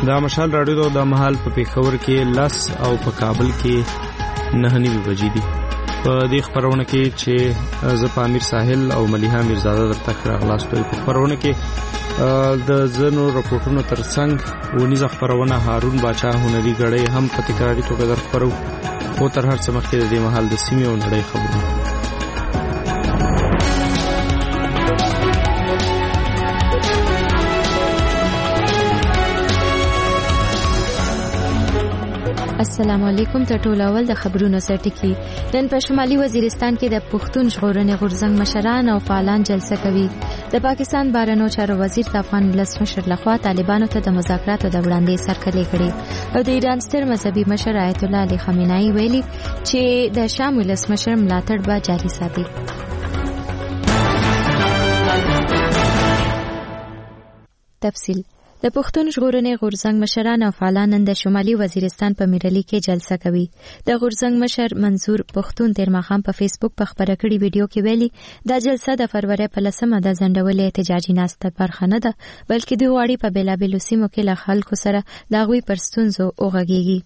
دا مشال راډیو د مهال په پیښور کې 10 او په کابل کې 9 بجې دي. په دې خبرونه کې چې زه په امیر ساحل او ملیحه میرزاده درته راغلاستوي. په خبرونه کې د زنو رپورټونو ترڅنګ ونیزه خبرونه هارون باچا هنري غړی هم په تکراري توګه در خبرو او تر هر څه مخکې د دې مهال د سیمې او نړۍ خبرونه. السلام علیکم. ته ټول اول د خبرونو سرټکی. نن په شمالي وزیرستان کې د پښتون ژغورنې غورځنګ مشران او فعالان جلسه کوي. د پاکستان بهرنیو چارو وزیر د افغان ولسمشر لخوا طالبانو ته د مذاکراتو د وړاندې سرکلې کړې او د ایران ستر مذهبي مشر آیت الله علی خامنه‌ای ویلي چې د شام ولسمشر ملاتړ به جاري ساتي. تفصیل. د پښتون ژغورنې غورځنګ مشران او فعالان نن د شمالي وزیرستان په میرلی کې جلسه کوي. د غورځنګ مشر منصور پښتون تیر ماښام په فیسبوک په خبره کړي ویډیو کې ویلي دا جلسه د فروری په 10مه د ځنډولې احتجاجي ناسته برخه نه ده، بلکې دوی غواړي په بیلابیلو سیمو کې له خلکو سره د هغوی پر ستونزو وغږیږي.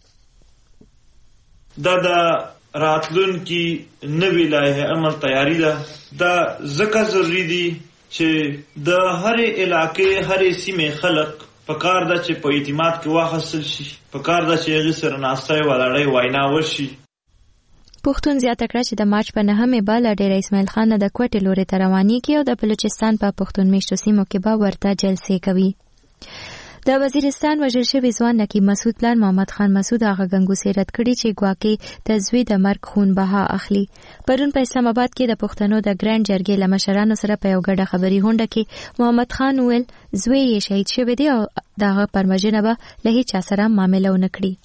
دا د راتلونکي نوې لایحه عمل تیاری ده. دا ځکه ضروري دي چې د هرې علاقې هرې سیمې خلک پکار ده چې په اعتماد کې واخیستل شي، پکار ده چې هغې سره ناستی ولاړی وینا وشي. پښتون زیاته کړه چې د مارچ په 9مې به له ډېر اسماعیل خان د کوټې لوري ته روانېږي او د بلوچستان په پښتون میشتو سیمو کې به ورته جلسې کوي. د وزیرستان وژل شوي ځوان نقیب مسعود پلار محمد خان مسعود هغه ګنګوسې رد کړي چې ګواکې د زوی د مرګ خون بها اخلي. پرون په اسلام آباد کې د پښتنو د ګرانډ جرګې له مشرانو سره په یو ګډه خبري غونډه کې محمد خان ویل زوی یې شهید شوی دی او دغه پرمژنه به له هیڅ چا سره معامله ونه کړي.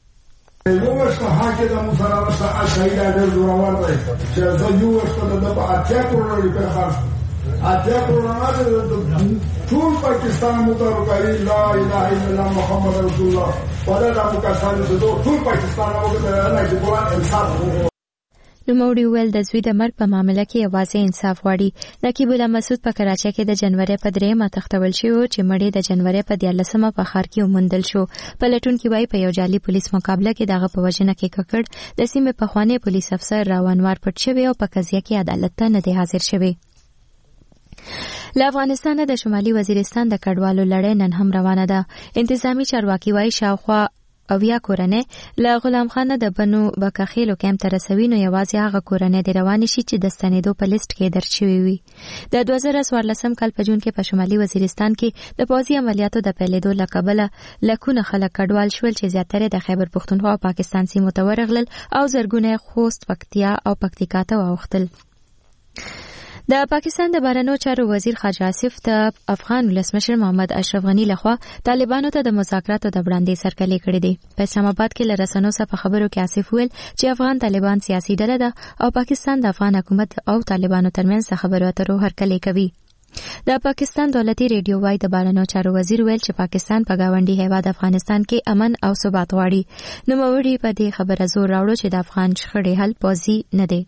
اتیا کرونا ټول پاکستان مترکری لا اله الا الله محمد رسول الله ولا مکسر دو ټول پاکستان وګړي چې قرآن انصاف وو. نوموړي ویل د زوی د مرګ په معاملې کې یوازې انصاف غواړي. نقیب الله مسعود په کراچۍ کې د جنوري په 3مه تختول شو چې مړی د جنوري په 14مه په ښار کې وموندل شو. پلټونکي وايي په یو جعلي پولیس مقابله کې دغه په وژنه کې ککړ د سیمې پخوانی پولیس افسر راونوار پټ شوی او په قضیه کې عدالت ته نه دی حاضر شوی. له افغانستانه د شمالي وزیرستان د کډوالو لړۍ نن هم روانه ده. انتظامی چارواکي وايي شاوخوا 80 کورنۍ له غلام خانه د بنو بکخیلو کیمپ ته رسوي، نو یوازې هغه کورنۍ د روانې شي چې د ستنېدو په لیست کې درج شوي وي. د 2014 کال په جون کې په شمالي وزیرستان کې د پوځي عملیاتو د پیلېدو له کبله لکونه خلک کډوال شول چې زیاتره د خیبر پښتونخوا او پاکستان سیمو ته ورغلل او زرګونه خوست، پکتیا او پکتیکا ته واوښتل. د پاکستان د بهرنیو چارو وزیر خواجه آصف د افغان ولسمشر محمد اشرف غنی لخوا طالبانو ته د مذاکراتو د وړاندې سرکلې کړې دي. په اسلام آباد کې له رسنیو سره په خبرو کې آصف ویل چې افغان طالبان سیاسي ډله ده او پاکستان د افغان حکومت او طالبانو ترمنځ خبرو اترو هرکلی کوي. د پاکستان دولتي ریډیو وايي د بهرنیو چارو وزیر ویل چې پاکستان په گاونډي هیواد افغانستان کې امن او ثبات غواړي. نوموړي په دې خبره زور راوړو چې د افغان شخړې حل پوځي نه دی.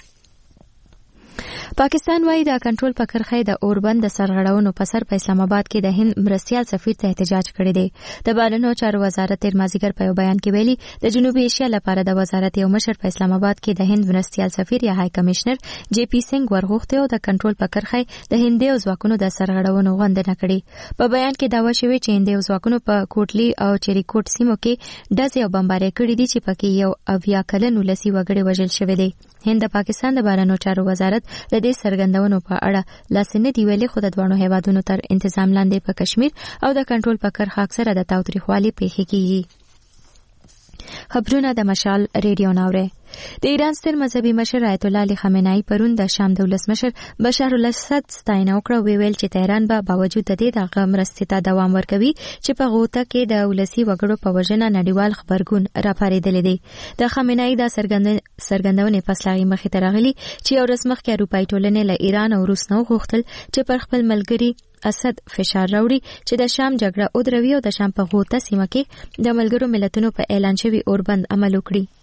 پاکستان وايي د کنټرول په کرښه د اوربند د سرغړونو په سر په اسلام آباد کې د هند مرستیال سفیر ته احتجاج کړی دی. د بهرنیو چارو وزارت تیر مازیګر په یو بیان کې ویلي د جنوبي ایشیا لپاره د وزارت یو مشر په اسلام آباد کې د هند مرستیال سفیر یا های کمشنر جی پی سنگ ورغوښتي او د کنټرول په کرښه د هندي او ځواکونو د سرغړونو غندنه کړې. په بیان کې داوا شوی چې هندي او ځواکونو په کوټلی او چریکوټ سیمو کې ډزې او بمبارۍ کړې دي چې پکې یو 80 کلن ولسی وګړي وژل شوی دی. هند د پاکستان د بهرنیو چارو وزارت د دې سرګندونو په اړه لاس نه دی ویلي، خو د دوه هیوادونو تر انتظام لاندې په کشمیر او د کنټرول په کرښه اکثره د تاوتریخوالي پیښې کیږي. خبرونه د مشال ریډیو ناوره. د ایران ستر مذهبي مشر آیت الله علی خامنه‌ای پرون د شام د ولسمشر بشار الاسد ستاینه وکړه. ویل چې تهران به باوجود د دې د مرستې ته دوام ورکوي چې په غوطه کې د ولسی وګړو په وژنه نړیوال خبرګون راپارېدلی دی. د خامنه‌ای د سرګندونې پسلاغي مخې ته راغلي چې یو ورځ مخکې اروپایي ټولنې له ایران او روس نه غوښتل چې پر خپل ملګري اسد فشار راوړي چې د شام جګړه ودروي او د شام په غوطه سیمه کې د ملګرو ملتونو په اعلان شوی اوربند عمل وکړي.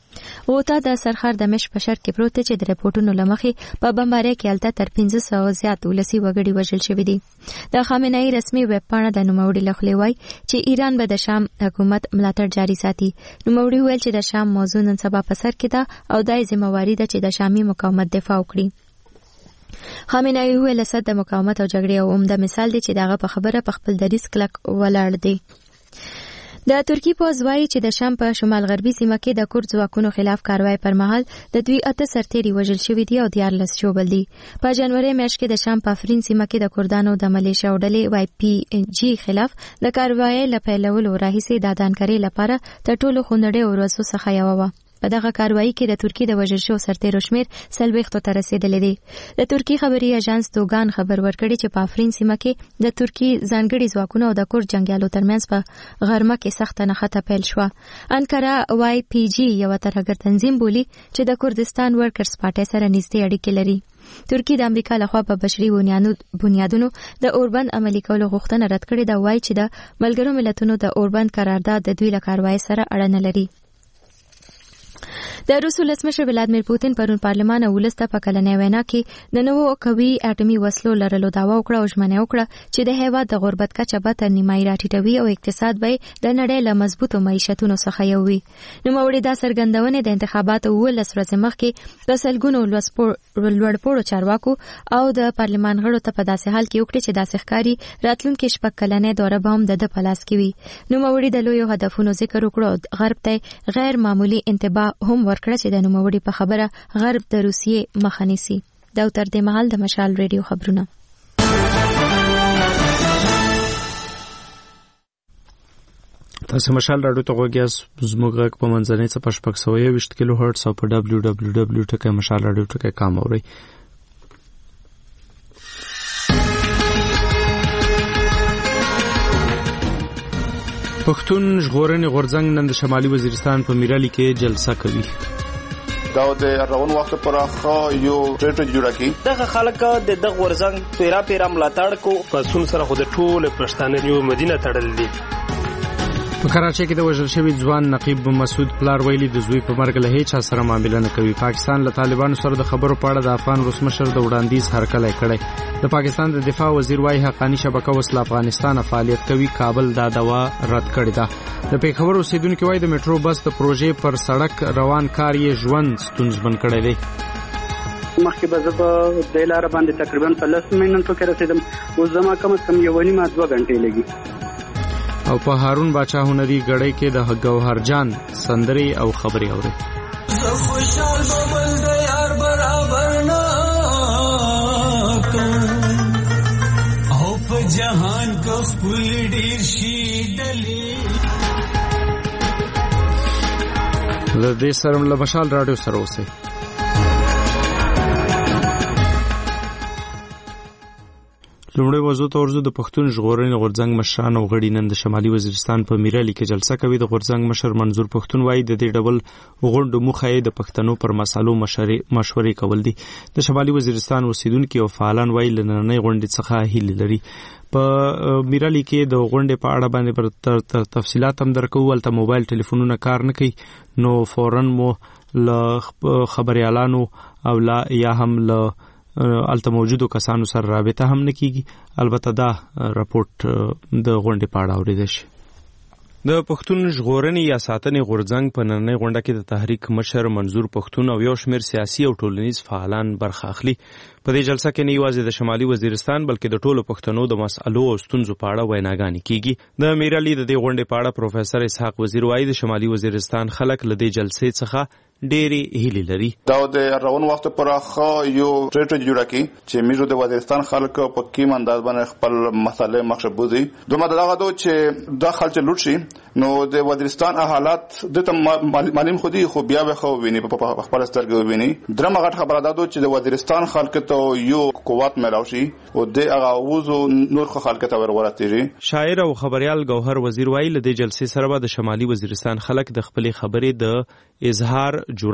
غوطه د سرخار د مش په شرق کې پروت چې د ریپورتونو لمخې په بمبارۍ کې الته تر 1500 زیات ولسی وګړي وژل شوي دي. د خامنه ای رسمي ویب پاڼه د نوموړي لخوا وایي چې ایران به د شام حکومت ملاتړ جاري ساتي. نوموړي ویل چې د شام موضوع نن سبا په سر کې ده او دای ذمہواری ده چې د شامي مقاومت دفاع وکړي. خامنه ای ویل اسد د مقاومت او جګړې او عمده مثال دی چې دغه په خبره په خپل دریس کلک ولاړ دی. د ترکی پوځ وایي چې د شام په شمال غربي سیمه کې د کورد ځواکونو خلاف کاروای پر مهال د دوی 8 سرتیري وژل شوي دي او 14 شوبل دي. په جنوري میاشت کې د شام په افرین سیمه کې د کردانو د ملیشیا ډلې وای پی جی خلاف د کاروای لپاره راهیسي د دانکري لپاره تر ټولو خوندړې ورځو څخه یو و. په دغه کاروایی کې د ترکی د وژل شو سرتیرو شمیر 40 ته رسیدلی دی. د ترکی خبري اژانس دوګان خبر ورکړي چې په افرین سیمه کې د ترکی ځانګړي ځواکونو او د کورد جنگیالو ترمنځ په غرمه کې سخت نښته پیل شو. انکارا وای پی جی یو ترهګر تنظیم بولی چې د کردستان ورکرز پارټي سره نږدې اړیکې لري. ترکی د امریکا لخوا په بشري بنیادونو د اوربند عملي کولو غوښتنه رد کړې ده. وایي چې د ملګرو ملتونو د اوربند قرارداد د دوی له کاروای سره اړه نه لري. د روس ولسمشر ولادمیر پوتین پرون پارلمان او ولسته په کلنۍ وینا کې د نوو قوي اټومي وسلو لرلو دعوا وکړه او ژمنه وکړه چې د هیواد د غربت کچه به تر نیمایي راټیټوي او اقتصاد به د نړۍ له مضبوطو معیشتونو څخه یو وي. نوموړي دا څرګندونې د انتخاباتو 19 ورځې مخکې د سلګونو لوړپوړو چارواکو او د پارلمان غړو ته په داسې حال کې وکړي چې داسې ښکاري راتلونکي شپږ کلنۍ دوره به هم د په لاس کې وي. نوموړي د لویو هدفونو ذکر وکړ او غرب ته غیر معمولی انتباه هم ورکړه چې د نوموړي په خبره غرب د روسیې مخه نیسي. دا تر دې مهال د مشال ریډیو خبرونه. تاسو مشال راډیو ته غوږی زموږ غږ په منځنۍ څپه 620 کیلو هرتز او په www.mashalradio.com اورئ. پښتون ژغورنې غورځنګ نن د شمالي وزیرستان په میرالي کې جلسه کوي. دا د روان وخت پر اخا یو ټریټ جوړه کی دغه خلک د دغه غورځنګ پیرا ملاتړ کو پسون سره خو د ټول پښتانه یو مدینه تړل دي. په کراچۍ کې د وژل شوي ځوان نقیب مسعود پلار ویلي د زوی په مرګ له هیڅ سره معامله نه کوي. پاکستان له طالبانو سره د خبرو په اړه د افغان روسمشر د وړاندیز هرکلی کړی. د پاکستان د دفاع وزیر وايي حقانی شبکه وسله افغانستان فعالیت کوي. کابل دا دوا رد کړی ده. د پیښور اوسیدونکو وايي د میټرو بس د پروژې پر سړک روان کار یې ژوند ستونزمن کړی دی. مخکې به زه په دې لاره باندې تقریبا په 10 منټو کې رسیدم. اوس زما کم از کم 1.5 غنټې لګي. او په هارون باچا هنري غړې کې د گوهر جان سندري او خبري اوري. خوشحال ببل د یار برابر نه او په جهان کو خپل ډیر شي دلی. د دې سره له مشال راډیو سره اوسئ. لومړی موضوع ته ورځو. د پښتون ژغورنې غورځنګ مشران او غړي نن د شمالي وزیرستان په میرالي کې جلسه کوي. د غورځنګ مشر منظور پښتون وايي د دې ډول غونډو موخه یې د پښتنو پر مسالو مشورې کول دي. د شمالي وزیرستان اوسیدونکو او فعالان وايي لننۍ غونډې څخه هیله لري. په میرالي کې د غونډې په اړه باندې پر تفصيلات هم درکو. ولته موبایل ټلیفونونه کار نه کوي نو فورن مو ل خبريالانو او لا یا هم ل الته موجودو کسانو سره رابطه هم نکېږي. البته دا راپورټ د غونډې په اړه اوریدل شي. د پښتون ژغورنې یا ساتنې غورځنګ په نننۍ غونډه کې د تحریک مشر منظور پښتون او یو شمېر سیاسي او ټولنیز فعالان برخه اخلي. په دې جلسه کې نه یوازې د شمالي وزیرستان بلکې د ټولو پښتنو د مسألو او ستونزو په اړه ویناګانې کیږي. د میرالي د دې غونډې په اړه پروفیسور اسحاق وزیر وايي د شمالي وزیرستان خلک له دې جلسې څخه ډېری هیلې لري. دا د روان وخت پر اخا یو ټریټ جوړه کی چې میرو د وزیرستان خلک په کیم انداز باندې خپل مسالې مخبوزي. دومره دغه دوه چې د خلک لوټ شي نو د وزیرستان حالات د معلوم خودي خو بیا به خو ویني په خپل سترګې ویني. درمه غټ خبره ده چې د وزیرستان خلک ته یو قوت ملاوي او د هغه وزو نور خلک ته ورورتيږي. شاعر او خبريال گوهر وزیر وایي له دې جلسې سره به د شمالي وزیرستان خلک د خپل خبرې د اظهار جرأت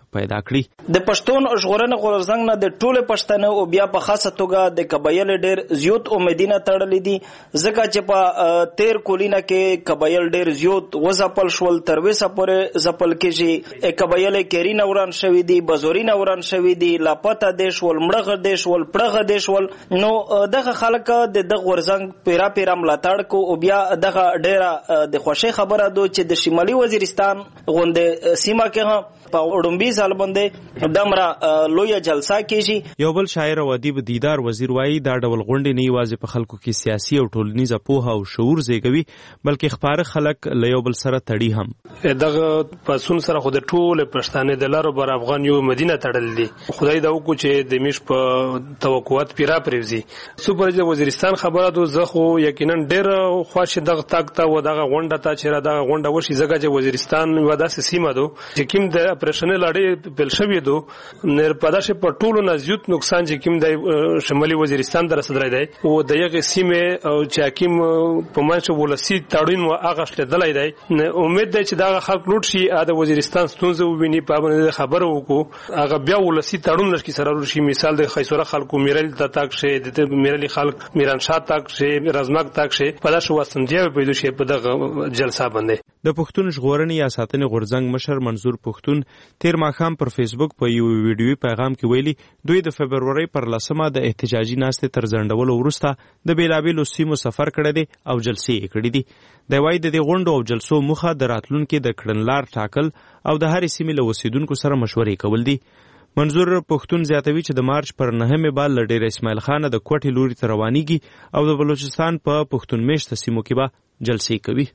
پیدا کړي. د پښتون ژغورنې غورځنګ نه د ټوله پښتنو او بیا په خاصه توګه د قبایل ډیر زیات امیدونه تړلې دي ځکه چې په 13 کولینه کې قبایل ډیر زیات وځپل شول تر وسه پورې ځپل کېږي قبایل کېرین اوران شوی دي بازورین اوران شوی دي لاپته دیش ول مړغه دیش ول پړغه دیش ول نو دغه خلک د غورځنګ پیرا ملاتړ کو او بیا دغه ډیره د خوشي خبره دو چې د شمالي وزیرستان غونډه سیمه کې په اډمبي ځل باندې دمره لوی جلسه کیږي. یو بل شاعر او ادیب دیدار وزیر وایي دا ډول غونډې نه یوازې په خلکو کې سیاسي او ټولنیزه پوهه او شعور زیږوي بلکې خپاره خلک له یو بل سره تړي هم. دغه پسون سره خو د ټول پښتانه د لارو بر افغان یو مدینه تړل دي خدای دا وکړي چې د میش په توقعات پیرا پریوزي سپر د وزیرستان خبره دو زه خو یقینا ډیر خوښ دغه تاکته و دغه غونډه ته چې را دغه غونډه وشي زګه چې وزیرستان یو داسې سیمه دو چې کوم د اپریشنل لړۍ بل شوی دو نر پداشه په ټولو نزیوت نقصان چې کوم د شمالي وزیرستان در رسیدلی دی او د یغه سیمه او چې کوم په منځ ولسی تړون و هغه شلدلای دی امید ده چې دا خلک لوټ شي د وزیرستان ستونزه وویني په باندې خبره وکړو هغه بیا ولسی تړون لشي سره ورشي مثال د خیسوره خلکو میرل تاک شه د میرلی خلک میرانشاه تاک شه رزمک تاک شه پداشه وسنجه پیدا شي په دغه جلسه باندې. د پښتون ژغورنې یا ساتنې غورځنګ مشر منظور پښتون تیر ماښام پر فیسبوک په یو ویډیوي پیغام کې ویلي دوی د فبرورۍ پر 10مه د احتجاجي ناستې تر ځنډولو وروسته د بیلابیلو سیمو سفر کړی دی او جلسې یې کړي دي. د وایي د دې غونډو او جلسو موخه د راتلونکي د کړنلار ټاکل او د هرې سیمې له اوسیدونکو سره مشورې کول دي. منظور پښتون زیاتوي چې د مارچ پر 9مه بعد له ډیر اسماعیل خان د کوټې لوري ته روانيږي او د بلوچستان په پښتون میشته سیمو کې به جلسې کوي.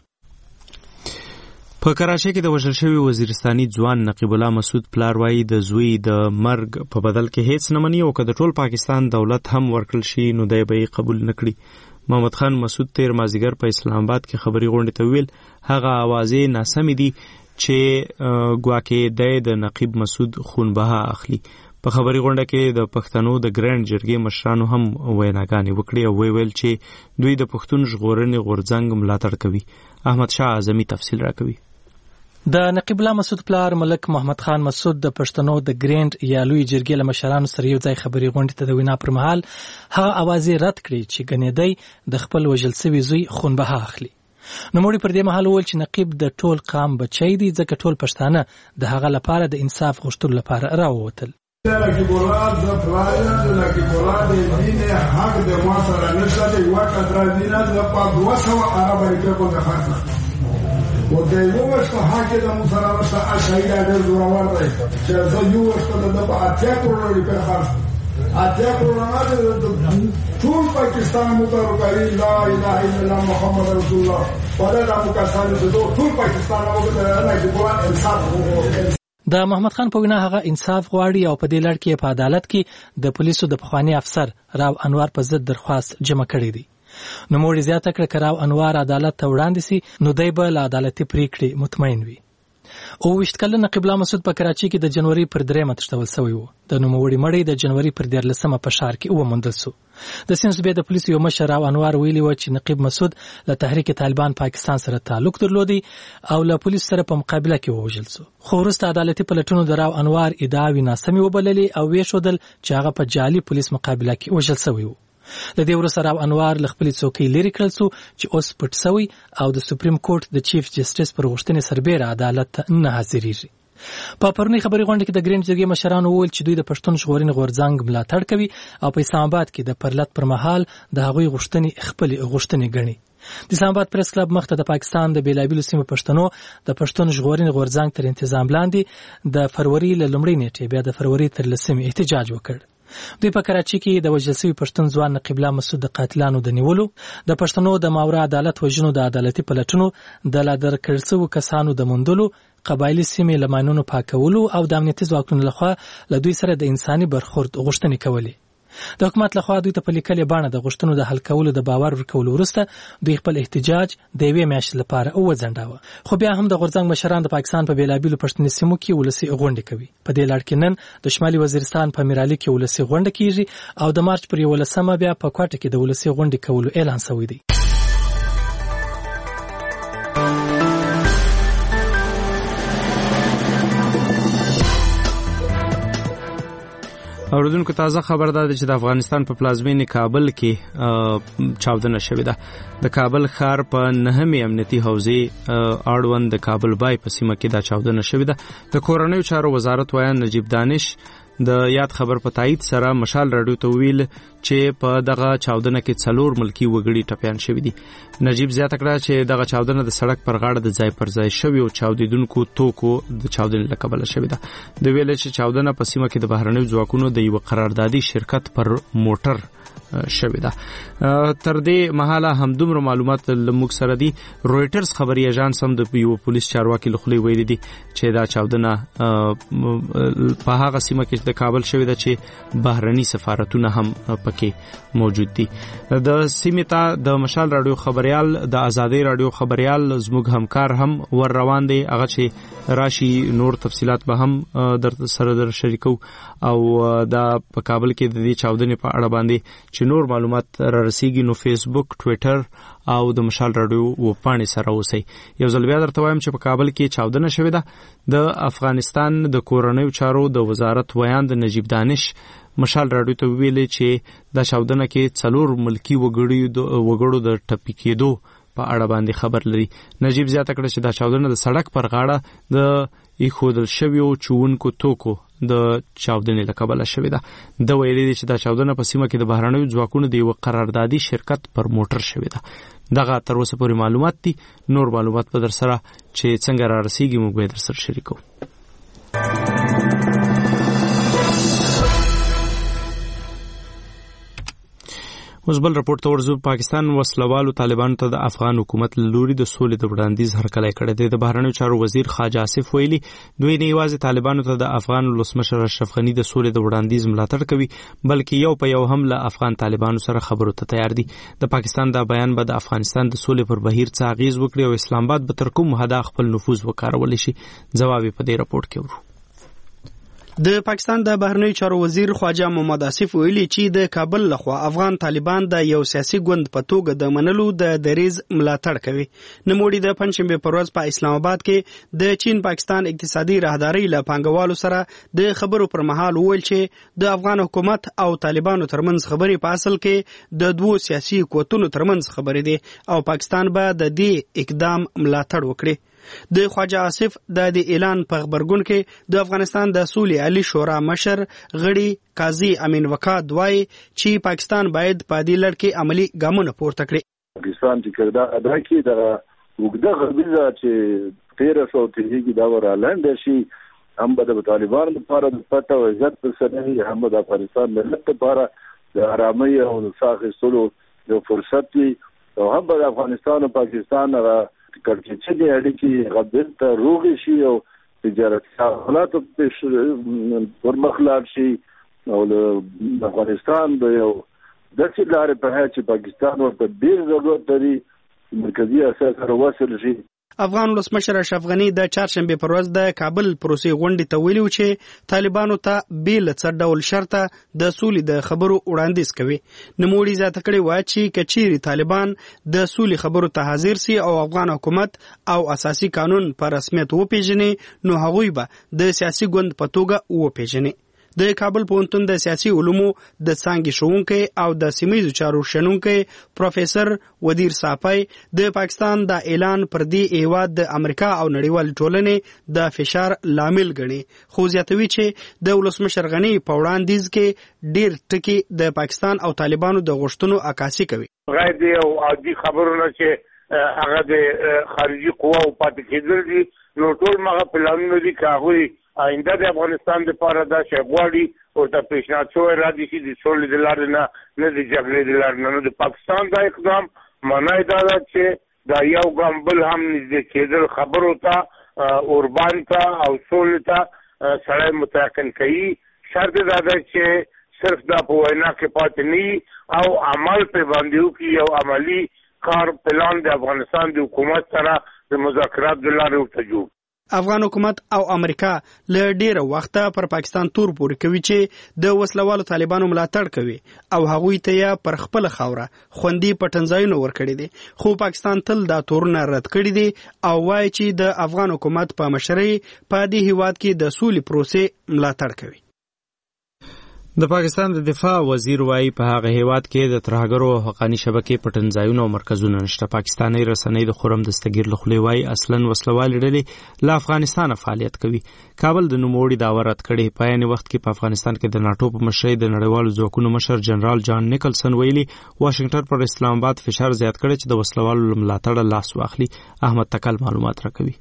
په کراچۍ کې د وژل شوي وزیرستاني ځوان نقیب الله مسعود پلار وایي د زوی د مرګ په بدل کې هیڅ نه مني او که د ټول پاکستان دولت هم ورکړل شي نو دی به یې قبول نه کړي. محمد خان مسعود تیر مازدیګر په اسلام آباد کې خبري غونډې ته ویل هغه اوازې ناسمې دي چې ګواکې د نقیب مسعود خون بها اخلي. په خبري غونډه کې د پښتنو د ګرانډ جرګې مشرانو هم ویناګانې وکړې او ویل چې دوی د پښتون ژغورنې غورځنګ ملاتړ کوي. احمد شاه اعظمي تفصیل راکوي. د نقیب الله مسعود پلار ملک محمد خان مسعود د پښتنو د ګرینډ یا لوی جرګې له مشرانو سره یو ځای خبري غونډې ته د وینا پر مهال هغه اوازې رد کړې چې ګنېدی د خپل وژل سوي زوی خون بها اخلي. نوموړي پر دې مهال وویل چې نقیب د ټول قام بچی دی ځکه ټول پښتانه د هغه لپاره د انصاف غوښتلو لپاره راووتل. نقیب الله د پلایا د نقیب الله د دین حق د ما سره نشته دی وکړه د دینه د په 200 عرب کې په ځخه و د یو وشته حق د مسلمان سره شهید د زورور دی چې زه یو وشته د په اتیا کروڑ په خرڅ اتیا کروڑ د ټول پاکستان مترکری لا اله الا الله محمد رسول الله په دغه مکسانه د ټول پاکستان وګړي نه د قرآن انصاف د محمد خان په وینا هغه انصاف غواړي او په دې لړ کې په عدالت کې د پولیسو د پخوانی افسر راو انوار په ضد درخواست جمع کړی دی. نو موږ زیاته کړ کراو انوار عدالت ته وړاندې سي نو دی به له عدالتي پریکړې مطمئن وي. او وشت کلنه نقیب الله مسعود په کراچۍ کې د جنوري پر 3 تشتول شوی وو. د نوموړي مړی د جنوري پر 14 په ښار کې وموندل شو. د سیند صوبې د پولیسو یو مشر راو انوار ویلي و چې نقیب مسعود له تحریک طالبان پاکستان سره تعلق درلودي او له پولیس سره په مقابله کې وژل شو. خو وروسته عدالتي پلټونو د راو انوار ادعاوې ناسمې وبللې او ویښودل چې هغه په جعلي پولیس مقابله کې وژل شوی وو. د دې وروسته راو انوار له خپلې څوکۍ لرې کړل شو چې اوس پټ شوی او د سپریم کورټ د چیف جسټس پر غوښتنې سربیره عدالت ته نه حاضرېږي. په پرونی خبري غونډه کې د ګرینډ جرګې مشرانو وویل چې دوی د پښتون ژغورنې غورځنګ ملاتړ کوي او په اسلام آباد کې د پرلط پر مهال د هغوی غوښتنې خپل غوښتنې ګڼي. د اسلام آباد پریس کلب مخته د پاکستان د بیلابیلو سیمو پښتنو د پښتون ژغورنې غورځنګ تر انتظام لاندې د فروری له لومړۍ نیټې بیا د فروری تر 10 احتجاج وکړ. دوی په کراچۍ کې د وژل شوي پښتون ځوان نقیب الله مسعود د قاتلانو د نیولو، د پښتنو د ماوراء عدالت وژنو د عدالتي پلټنو، د لا درکړل شوو کسانو د موندلو، قبایلي سیمې له ماینونو پاکولو او د امنیتي ځواکونو لخوا له دوی سره د انساني برخورد غوښتنې کولې. د حکومت لخوا دوی ته په لیکلې بڼه د غوښتنو د حل کولو د باور ورکولو وروسته دوی خپل احتجاج د یوې میاشتې لپاره وځنډاوه. خو بیا هم د غورځنګ مشران د پاکستان په بیلابیلو پښتني سیمو کې ولسي غونډې کوي. په دې لړ کې نن د شمالي وزیرستان په میرالي کې ولسي غونډه کیږي او د مارچ پر 11 بیا په کوټه کې د ولسي غونډې کولو اعلان شوی دی. اوریدونکو تازه خبر ده چې د افغانستان په پلازمینې کابل کې چاودنه شوې ده. د کابل ښار په 9مې امنیتي حوزې اړوند د کابل بای په سیمه کې دا چاودنه شوې ده. د کورنیو چارو وزارت وایي نجیب دانش د یاد خبر په تایید سره مشال رادیو ته ویل چې په دغه چاودنه کې 4 ملکی وګړي ټپيان شوي دي. نجیب زیاته کړه چې دغه چاودنه د سړک پر غاړه د ځای پر ځای شوی او چاودیدونکو توکو د چاودنې له کبله شوې ده. د ویل چې چاودنه په سیمه کې د بهرنیو ځواکونو د یو قراردادي شرکت پر موټر شوې ده. تر دې مهاله همدومره معلومات لموږ سره دي. رويټرز خبري اژانس هم د یو پولیس چارواکي لخوا ویلي دي چې دا چاودنه په هغه سیمه کې د کابل شوې ده چې بهرني سفارتونه هم پکې موجود دي. د سیمې ته د مشال رادیو خبريال د آزادۍ رادیو خبريال زموږ همکار هم ور روان دي. هغه چې راشي نور تفصيلات به هم در سره در شریکو او دا په کابل کې د دې چاودنې په اړه باندې چې نور معلومات را رسیږي نو فیسبوک، ټوئیټر او د مشال رادیو وپاڼې سره اوسئ. یو ځل بیا درته وایم چې په کابل کې چاودنه شوې ده. د افغانستان د کورنیو چارو د وزارت ویاند نجیب دانش مشال رادیو ته ویلي چې دا چاودنه کې 4 ملکی وګړو د ټپي کېدو په اړه باندې خبر لري. نجیب زیاته کړه چې دا چاودنه د سړک پر غاړه د ایښودل شویو چونکو توکو د چاودنې له کبله شوې ده. د ویلي دي چې دا چاودنه په سیمه کې د بهرنیو ځواکونو د یو قراردادي شرکت پر موټر شوې ده. دغه تر اوسه پورې معلومات دي. نور معلومات به در سره چې څنګه را رسیږي موږ به در سره شریکو. اوس بل راپورټ ته ورځو. پاکستان وسلوالو طالبانو ته د افغان حکومت لوري د سولې د وړاندیز هرکلی کړی دی. د بهرنیو چارو وزیر خواجه آصف ویلي دوی نه یوازې طالبانو ته د افغان ولسمشر اشرف غني د سولې د وړاندیز ملاتړ کوي بلکې یو په یو هم له افغان طالبانو سره خبرو ته تیار دي. د پاکستان دا بیان به د افغانستان د سولې پر بهیر څه اغیز وکړي او اسلام آباد به تر کوم حده خپل نفوذ وکارولی شي. جواب په دې راپورټ کې ورو. د پاکستان د بهرنیو چارو وزیر خواجه محمد آصف ویلي چې د کابل لخوا افغان طالبان د یو سیاسي ګوند په توګه د منلو د دریز ملاتړ کوي. نوموړي د پنځشنبه پر ورځ په اسلام آباد کې د چین پاکستان اقتصادي راهداري له پانګوالو سره د خبرو پر مهال وویل چې د افغان حکومت او طالبانو ترمنځ خبرې په اصل کې د دوو سیاسي قوتونو ترمنځ خبرې دي او پاکستان به د دې اقدام ملاتړ وکړي. د خواجه آصف د اعلان په خبرګون کې د افغانستان د سولې عالی شورا مشر غړي قاضي امین وقاد وایي چې پاکستان باید په دې لړ کې عملی ګامونه پورته کړي. پاکستان چې کړه ادا کړي د وګړه غربیزه چې 1330 دا ورالند شي هم د طالبانو لپاره د پټه او عزت سره هم د افغانستان ملت لپاره د آرامۍ او ساخستلو د فرصت او هم د افغانستان او پاکستان کړکېچې دي اړیکې غبن ته روغ شي او تجارت حالات پر مخلاړ شي او افغانستان د یو داسې لارې په هڅه چې پاکستان ورته ډېر ضرورت لري مرکزی اساس سره وصل شي. افغان ولسمشر اشرف غني د چهارشنبه پر ورځ د کابل پروسې غونډې ته ویلي چې طالبانو ته بیل څه ډول شرطه د سولې د خبرو وړاندیز کوي. نوموړي زیاته کړې وایي چې کچيري طالبان د سولې خبرو ته حاضر سي او افغان حکومت او اساسي قانون پر رسمیت وپیژني نو هغوی به د سیاسي ګوند په توګه وپیژني. د کابل پوهنتون د سیاسي علومو د څانګې ښوونکی او د سیمایي چارو شنونکی پروفیسور ودیر صافی د پاکستان د اعلان پر دې هیواد د امریکا او نړیوال ټولنې د فشار لامل ګڼي خو زیاتوي چې د ولسمشر غني په وړاندیز کې ډېر ټکي د پاکستان او طالبانو د غوښتنو عکاسي کوي. غیر دی او عادي خبرونه چې هغه د خارجي قواو پاتې کېدل دي نو ټول مغه پلانونه دي کاغوي آینده د افغانستان لپاره دا شغواړي او د پیشنهاد شوی را دي چې د سولې د لارې نه د جګړې د لارې نه د پاکستان دا اقدام معنی دا ده چې دا یو ګام بل هم نږدې کېدل خبرو ته اوربان ته او سولې ته سړی متيقن کوي. شرط دا ده چې صرف دا په وینا کې پاتې نه او عمل په باندې وکړي او عملی کار پلان د افغانستان د حکومت سره د مذاکرات د لارې ورته جوړ. افغان حکومت او امریکا له ډیره وخته پر پاکستان تور پورې کوي چې د وسلوالو طالبانو ملاتړ کوي او هغوی ته یې پر خپل خاوره خوندي پټنځایونه ورکړي دي خو پاکستان تل دا تورونه رد کړي دي او وایي چې د افغان حکومت په مشرۍ په دې هیواد کې د سولې پروسې ملاتړ کوي. د پاکستان د دفاع وزیر وايي په هغه هیواد کې د ترهګرو او حقاني شبکې پټنځایونه او مرکزونه نشته. پاکستاني رسنۍ د خرم دستګیر له خولې وايي اصلاً وسلوال ډلې له افغانستان فعالیت کوي. کابل د نوموړي دعوه رد کړې. په عین وخت کې په افغانستان کې د ناتو په مشرۍ د نړیوالو ځواکونو مشر جنرال جان نیکلسن ویلي واشنگټن پر اسلام آباد فشار زیات کړی چې د وسلوالو ملاتړ لاس واخلي. احمد تکل معلومات راکوي.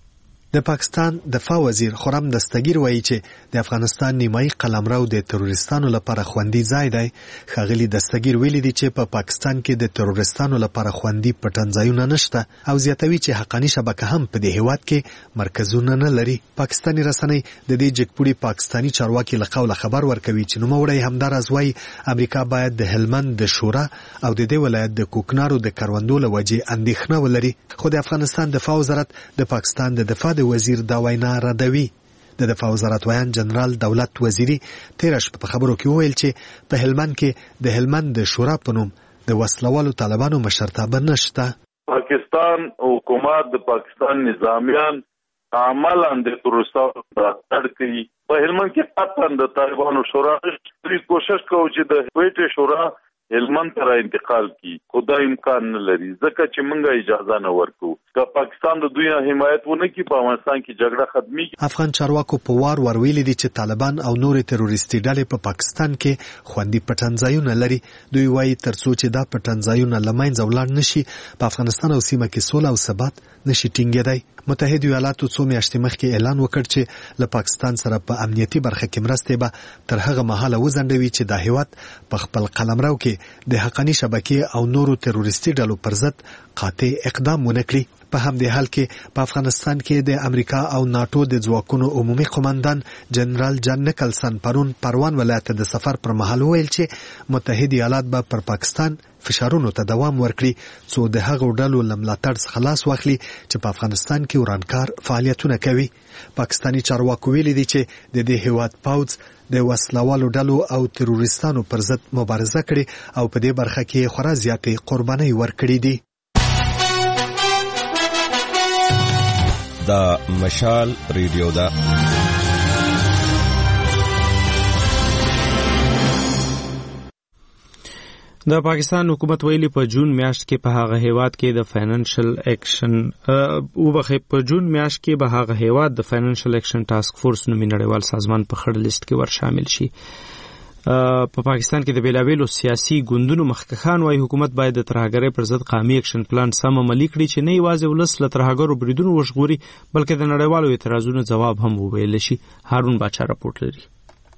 د پاکستان دفاع وزیر خرم دستګیر وایي چې د افغانستان نیمایي قلمرو د تروریستانو لپاره خوندي ځای دی. ښاغلي دستګیر ویلي دي چې په پاکستان کې د تروریستانو لپاره خوندي پټنځایونه نشته او زیاتوي چې حقاني شبکه هم په دې هیواد کې مرکزونه نه لري. پاکستاني رسنۍ د دې جګپوړي پاکستاني چارواکي له قوله خبر ورکوي چې نوموړی همداراز وایي امریکا باید د هلمند د شورا او د دې ولایت د کوکنارو د کروندو له وجې اندېښنه ولري. خو د افغانستان دفاع وزارت د پاکستان د دفاع د وزیر دا وینا ردوي. د دفاع وزارت ویان جنرال دولت وزیری تیر شپه په خبرو کې وویل چې په هلمند کې د هلمند د شورا په نوم د وسلوالو طالبانو مشرتابه نشته. پاکستان حکومت د پاکستان نظامیان عملاً د تروریستانو ملاتړ کوي. په هلمند کې قطعاً د طالبانو شورا کوشش کوي چې د کویټې شورا هلمند ته انتقال کی. خدا امکان نه لري ځکه چې موږ اجازه نه ورکو. که پاکستان د دوی حمایت ونه کړي په افغانستان کې جګړه ختمي. افغان چارواکو په وار ویلي دي چې طالبان او نور تروریستي ډلې په پاکستان کې خوندي پټنځایونه لري. دوی وایي ترڅو چې دا پټنځایونه له منځه ولاړ نشي په افغانستان او سیمه کې سوله او ثبات نشي ټینګېدای. متحده ایالاتو څو میاشتې مخکې اعلان وکړ چې له پاکستان سره په امنیتي برخه کې مرستې به تر هغه مهاله وځنډوي چې دا هیواد په خپل قلمرو کې د حقاني شبکې او نورو تروریستي ډلو پر ضد قاطع اقدام ونه کړي. په همدې حال کې په افغانستان کې د امریکا او ناتو د ځواکونو عمومي قوماندان جنرال جان نیکلسن پرون پروان ولایت د سفر پر مهال ویل چې متحده ایالات به پر پاکستان فشارونو ته دوام ورکړي څو د هغو ډلو له ملاتړ څخه خلاص واخلي چې په افغانستان کې ورانکار فعالیتونه کوي. پاکستاني چارواکو ویلي دي چې د دې هیواد پوځ د وسلوالو ډلو او تروریستانو پر ضد مبارزه کړې او په دې برخه کې خورا زیاتې قربانۍ ورکړې دي. دا مشال ریډیو دا د پاکستان حکومت ویلي په جون میاشت کې په هغه هیواد کې د فاینانشل ایکشن ټاسک فورس نومي نړیوال سازمان په خړ لیست کې ور شامل شي. په پاکستان کې د بیلابیلو سیاسي ګوندونو مخکښان وايي حکومت باید د ترهګرۍ پر ضد قومي اکشن پلان سم عملي کړي چې نه یوازې ولس له ترهګرو بریدونو وژغوري بلکې د نړیوالو اعتراضونو ځواب هم وویل شي. هارون باچا راپورټ لري.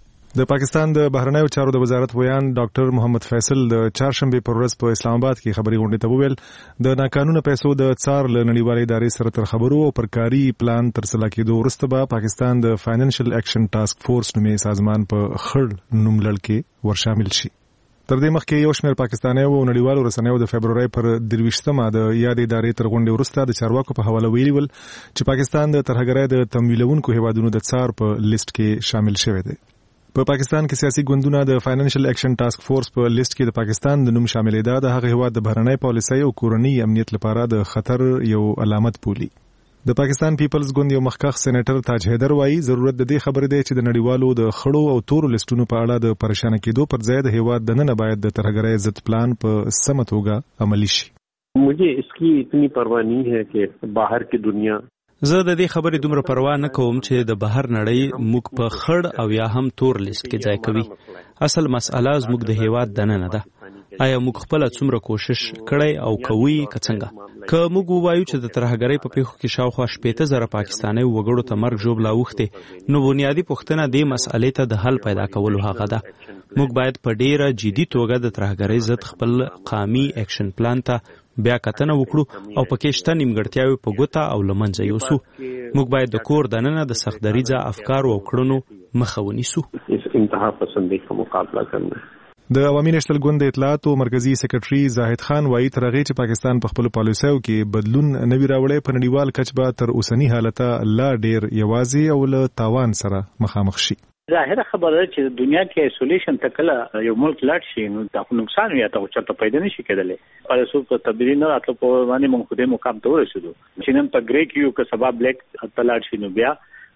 د پاکستان د بهرنیو چارو د وزارت ویان ډاکټر محمد فیصل د چهارشنبه پر ورځ په اسلام آباد کې خبري غونډې ته وویل د ناقانونه پیسو د څار له نړیوالې ادارې سره تر خبرو او پر کاري پلان ترسره کېدو وروسته به پاکستان د فاینانشل ایکشن ټاسک فورس نومي سازمان په خړ نوم لړ کې ور شامل شي. تر دې مخکې یو شمېر پاکستانیو او نړیوالو رسنیو د فبرورۍ پر 23مه د یاد ادارې تر غونډې وروسته د چارواکو په حواله ویلي ول چې پاکستان د ترهګرۍ د تمویلونکو هیوادونو د څار په لیست کې شامل شوی دی. په پاکستان کې سیاسي ګوندونه د فاینانشل ایکشن ټاسک فورس په لیست کې د پاکستان د نوم شاملېدا د هغه هیواد د بهرنۍ پالیسۍ او کورنۍ امنیت لپاره د خطر یو علامت بولي. د پاکستان پیپلز ګوند یو مخکښ سېنیټر تاج حیدر وایي ضرورت د دې خبرې دی چې د نړیوالو د خړو او تورو لیستونو په اړه د پریشان کېدو پر ځای د هیواد دننه باید د ترهګرۍ ضد پلان په سمه توګه عملي شي. مجھے اس کی اتنی پرواہ نہیں ہے کہ باہر کی دنیا زه د دې خبرې دومره پروا نه کوم چې د بهر نړۍ موږ په خړ او یا هم تور لیست کې ځای کوي. اصل مسئله زموږ د هیواد دننه ده. آیا موږ خپل څومره کوشش کړی او کوي که څنګه؟ که موږ ووایو چې د ترهګرۍ په پیښو کې شاوخوا 80,000 پاکستاني وګړو ته مرګ ژوبله اوښتې نو بنیادي پوښتنه دې مسئلې ته د حل پیدا کولو هغه ده. موږ باید په ډیره جدي توګه د ترهګرۍ ضد خپل قومي ایکشن پلان ته بیا کتنه وکړو او پکې شته نیمګړتیاوې په ګوته او له منځه یوسو. موږ باید د کور دننه د سختدریځه افکارو او کړنو مخه ونیسو. انتها پسندۍ کا مقابله کرنا. د عوامي نېشنل ګوند د اطلاعاتو مرکزی سیکرټري زاهد خان وایي تر هغې چې پاکستان په خپلو پالیسیو کې بدلون نه وي راوړی په نړیوال کچ به تر اوسني حالته لا ډېر یوازې او له تاوان سره مخامخ شي. ظاهره خبره ده چې دنیا کې ایسولیشن ته کله یو ملک لاړ شي نو دا نقصان یا ته چرته پیدا نشي کېدلی. او څو په تبدیلی نه راتلو په باندې موږ خو دې مقام ته ورسېدو چې نن په ګری کې یو که سبا بلیک ته لاړ شي نو بیا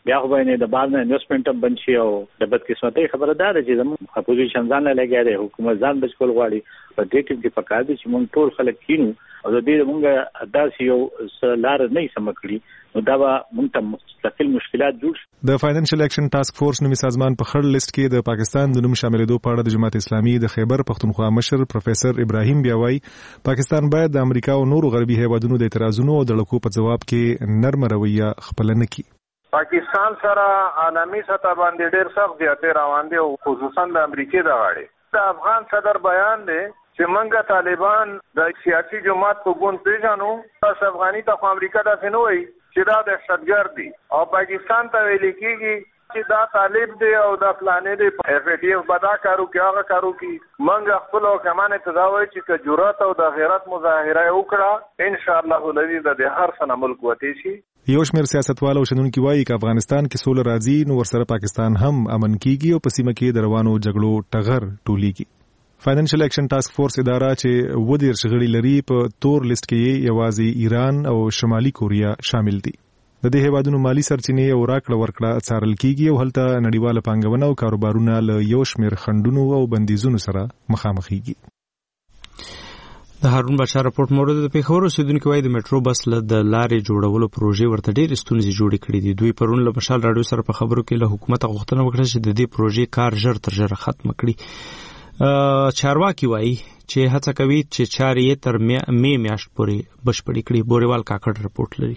بیا خو باندې د بار نه انویسټمنټ هم بند شي او د بدقسمتۍ خبره ده چې زموږ اپوزیشن ځان نه لګیا دی حکومت ځان بچ کول غواړي په دې کې پکار دي چې موږ ټول خلک کینو او د دې موږ داسې یو لار نه سم کړی نو دا به موږ ته مستقل مشکلات جوړ شي. د فاینانشل اکشن ټاسک فورس نومي سازمان په خړ لیست کې د پاکستان د نوم شاملېدو په اړه د جماعت اسلامي د خیبر پختونخوا مشر پروفیسر ابراهیم بیاوي پاکستان باید د امریکا او نورو غربي هیوادونو د اعتراضونو او د لکو په جواب کې نرم رویه خپل نه کړي. پاکستان سره عالمي سطح باندې ډېر سخت زیاتې روان دي او خصوصا د امریکای د غاړې. د افغان صدر بیان دی چې منګه طالبان د سیاسي جماعت په ګوند پیژنو تاسو افغاني ته امریکا داسې نه وایي چې دا دهشتګرد دي او پاکستان ته ویل کېږي چې دا طالب دی او دا فلانې دی اف ای ټی اف بدا کارو کې هغه کارو کې منګه خپل او کمانه تداوي چې د جرأت او د غیرت مظاهره وکړه ان شاء الله الذي د هر سنه ملک وتی شي. یو شمېر سیاستوال او شنونکي وایي چې افغانستان کې سوله راځي نو ورسره پاکستان هم امن کیږي او په سیمه کې د روانو جګړو ټغر ټولیږي. فاینانشل اکشن ټاسک فورس اداره چې ودیر شغړی لري په تور لیست کې یوازې ایران او شمالي کوریا شامل دي. د دې هیوادونو مالی سرچینې او راکړه ورکړه څارل کیږي او هلته نړیواله پانګونه او کاروبارونه له یو شمېر خنډونو او بندیزونو سره مخامخېږي. د هارون بشار راپورټ مورد د پیښور اوسیدونکو وایي د میټرو بس له د لارې جوړولو پروژې ورته ډېرې ستونزې جوړې کړې دي. دوی پرون له مشال راډیو سره په خبرو کې له حکومت غوښتنه وکړه چې د دې پروژې کار ژر تر ژره ختم کړي. چارواکي وایي چې هڅه کوي چې چارې یې تر می میاشت پورې بشپړې کړي. بوريوال کاکړ راپورټ لري.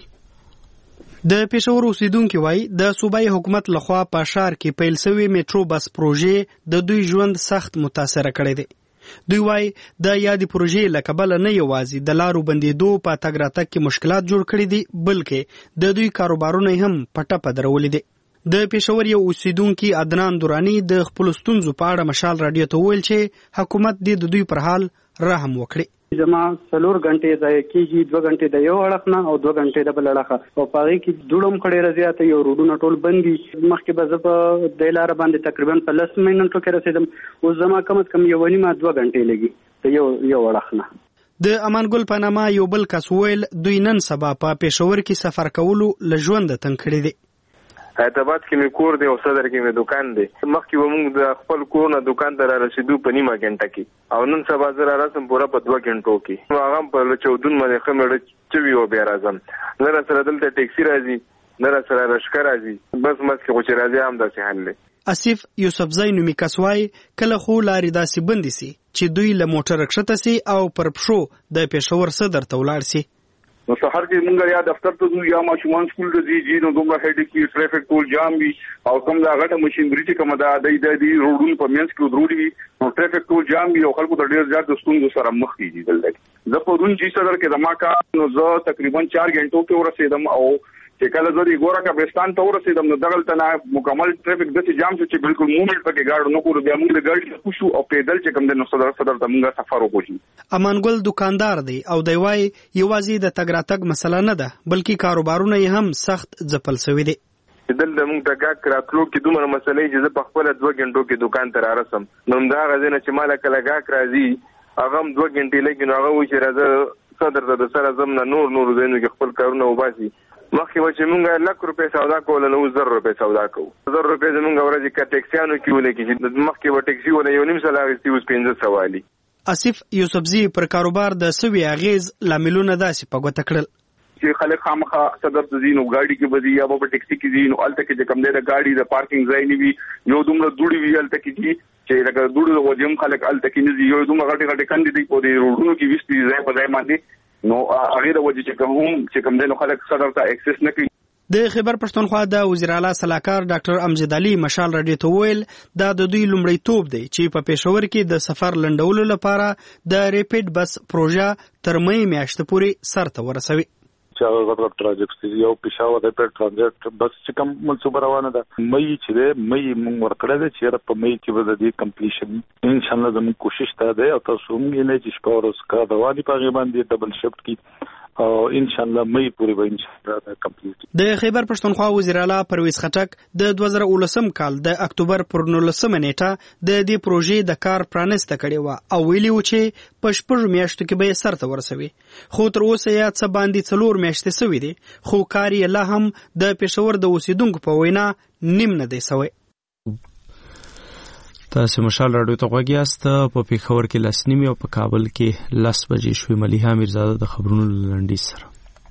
د پېښور اوسیدونکو وایي د صوبایي حکومت لخوا په ښار کې پیل شوی میټرو بس پروژې د دوی ژوند سخت متاثر کړی دی. دوی وایي د یادې پروژې له کبله نه یوازې د لارو بندېدو په تګ راتګ کې مشکلات جوړ کړي دي بلکې د دوی کاروبارونه هم په ټپه درولي دي. د پېښور یو اوسیدونکي عدنان دورانی د خپل ستونزو په اړه مشال راډیو ته وویل چې حکومت دې د دوی پر حال رحم وکړي. زما 4 غنټې ځای کېږي 2 غنټې د یو اړخ نه او 2 غنټې د بل اړخ او پاره کې دوړم کړي رضایت یو روډونه ټول بندي مخکې به زه د لار باندې تقریبا په 10 منټو کې رسیدم او زما کم از کم یو نیمه 2 غنټې لګي ته یو اړخ نه. د امان ګل په نامه یو بل کس ویل دوی نن سبا په پېښور کې سفر کولو لژوند تنګ کړي دي. حیدرآباد کې مې کور دی او صدر کې مې دکان دی. مخکې به موږ د خپل کور نه دکان ته را رسیدو په نیمه غنټه کې او نن سبا زه را رسم پوره په 2 غنټو کې. هغه په 14 باندې خمړ چوي او بیا راځم. نه را سره دلته ټیکسي راځي نه را سره رشکه راځي بس مسکه خو چې راځي هم داسې حل دی. اسیف یوسفزی نومي کس وایي کله خو لارې داسې بندې سي چې دوی له موټر کښته سي او پر پښو د پېښور صدر ته ولاړ سي. نو سحر کې مونږ یا دفتر ته ځو یا ماشومان سکول ته ځي نو دومره هډ کې ټریفیک ټول جام وي او کوم دا غټه ماشينري چې کوم دا د روډونو په منځ کې دروړي وي نو ټریفیک ټول جام وي او خلکو ته ډېر زیات د ستونزو سره مخ کیږي. دلته زه په دون چې صدر کې دما کا نو زه تقریبا 4 غنټو کې ورسېدم او چې کله زه د ګورا قبرستان ته ورسېدم نو دغلته نه مکمل ټریفیک د جام چې بالکل موومېنټ پکې گاډو نو کور بیا موږ د ګاډي پوښو او پیدل چې کوم د صدر ته موږ سفر وکړو. امان ګل دکاندار دی او دی وایي یوازې د تګ راتګ مسله نه ده بلکې کاروبارونه یې هم سخت ځپل شوي دي. دلته موږ د ګاک راتلو کې دومره مسلې چې زه په خپل 2 غنټو کې دکان ته را رسم نو دا غزنه چې مال کله ګاک راځي هغه 2 غنټې لګي نو هغه و چې راځه صدر ته د سره زمنا نور زینو کې خپل کارونه وباسي. مخکې و چې مونږ 1 لک روپۍ سودا کول نو 1,000 روپۍ سودا کوو. 1,000 روپۍ زمونږ ورځې کا ټیکسیانو کې ولې چې مخکې و ټیکسي ولا یو نیم سلا غوښتي اوس 1500 والی. اسیف یوسفزی پر کاروبار د سوي اغیز لاملونه داسې په ګوته کړل چې خلک خامخا صدر ته ځي نو ګاډي کې بدی یا په ټیکسي کې ځي نو الته کې کم دی د ګاډي د پارکینګ ځای نه وي یو دومره دوړي وي الته کې چې لکه دوړي د وجم خلک الته کې نه یو دومره غټي کندې دی په دې روډونو کې وستي ځای په ځای باندې نو هغه د وجه چې کوم دی نو خلک صدر ته اکسس نه کوي. د خیبر پښتونخوا د وزیر اعلی صلاحکار ډاکټر امجد علي مشال راډیو ته ویل دا د دوی لومړی توپ دی چې په پېښور کې د سفر لنډولو لپاره د ریپیډ بس پروژه تر مې میاشتې پورې سر ته ورسوي. چې هغه غوړ پروجیکټ دی یو پېښور د ریپیډ ترانزیت بس چې کوم منصوبه روانه ده مې چې مې موږ ورکړل دي چې په مې کې به د کمپلیشن ان شاء الله زموږ کوشش ته ده او تاسو موږ نه چې شپه ورځ کا دواني په غیبان دي ډبل شفت کی او ان شاء الله مې پوری به ان شاء الله کمپلیټ. د خیبر پښتونخوا وزیر اعلی پرویز خټک د 2019 کال د اکتوبر پر 19 نیټه د دې پروژې د کار پرانسته کړې و او ویلي و چې په 6 میاشتو کې به سرته ورسوي، خو تر اوسه یې څه باندې 4 میاشتې سوي دي، خو کار یې لا هم د پېښور د اوسیدونکو په وینا نیم نه دی سوی. تاسو مشال راډیو ته غوږی یاست. په پیښور کې 10:30 او په کابل کې 10 بجې شوې. ملیحه میرزاده د خبرونو لنډیز سره.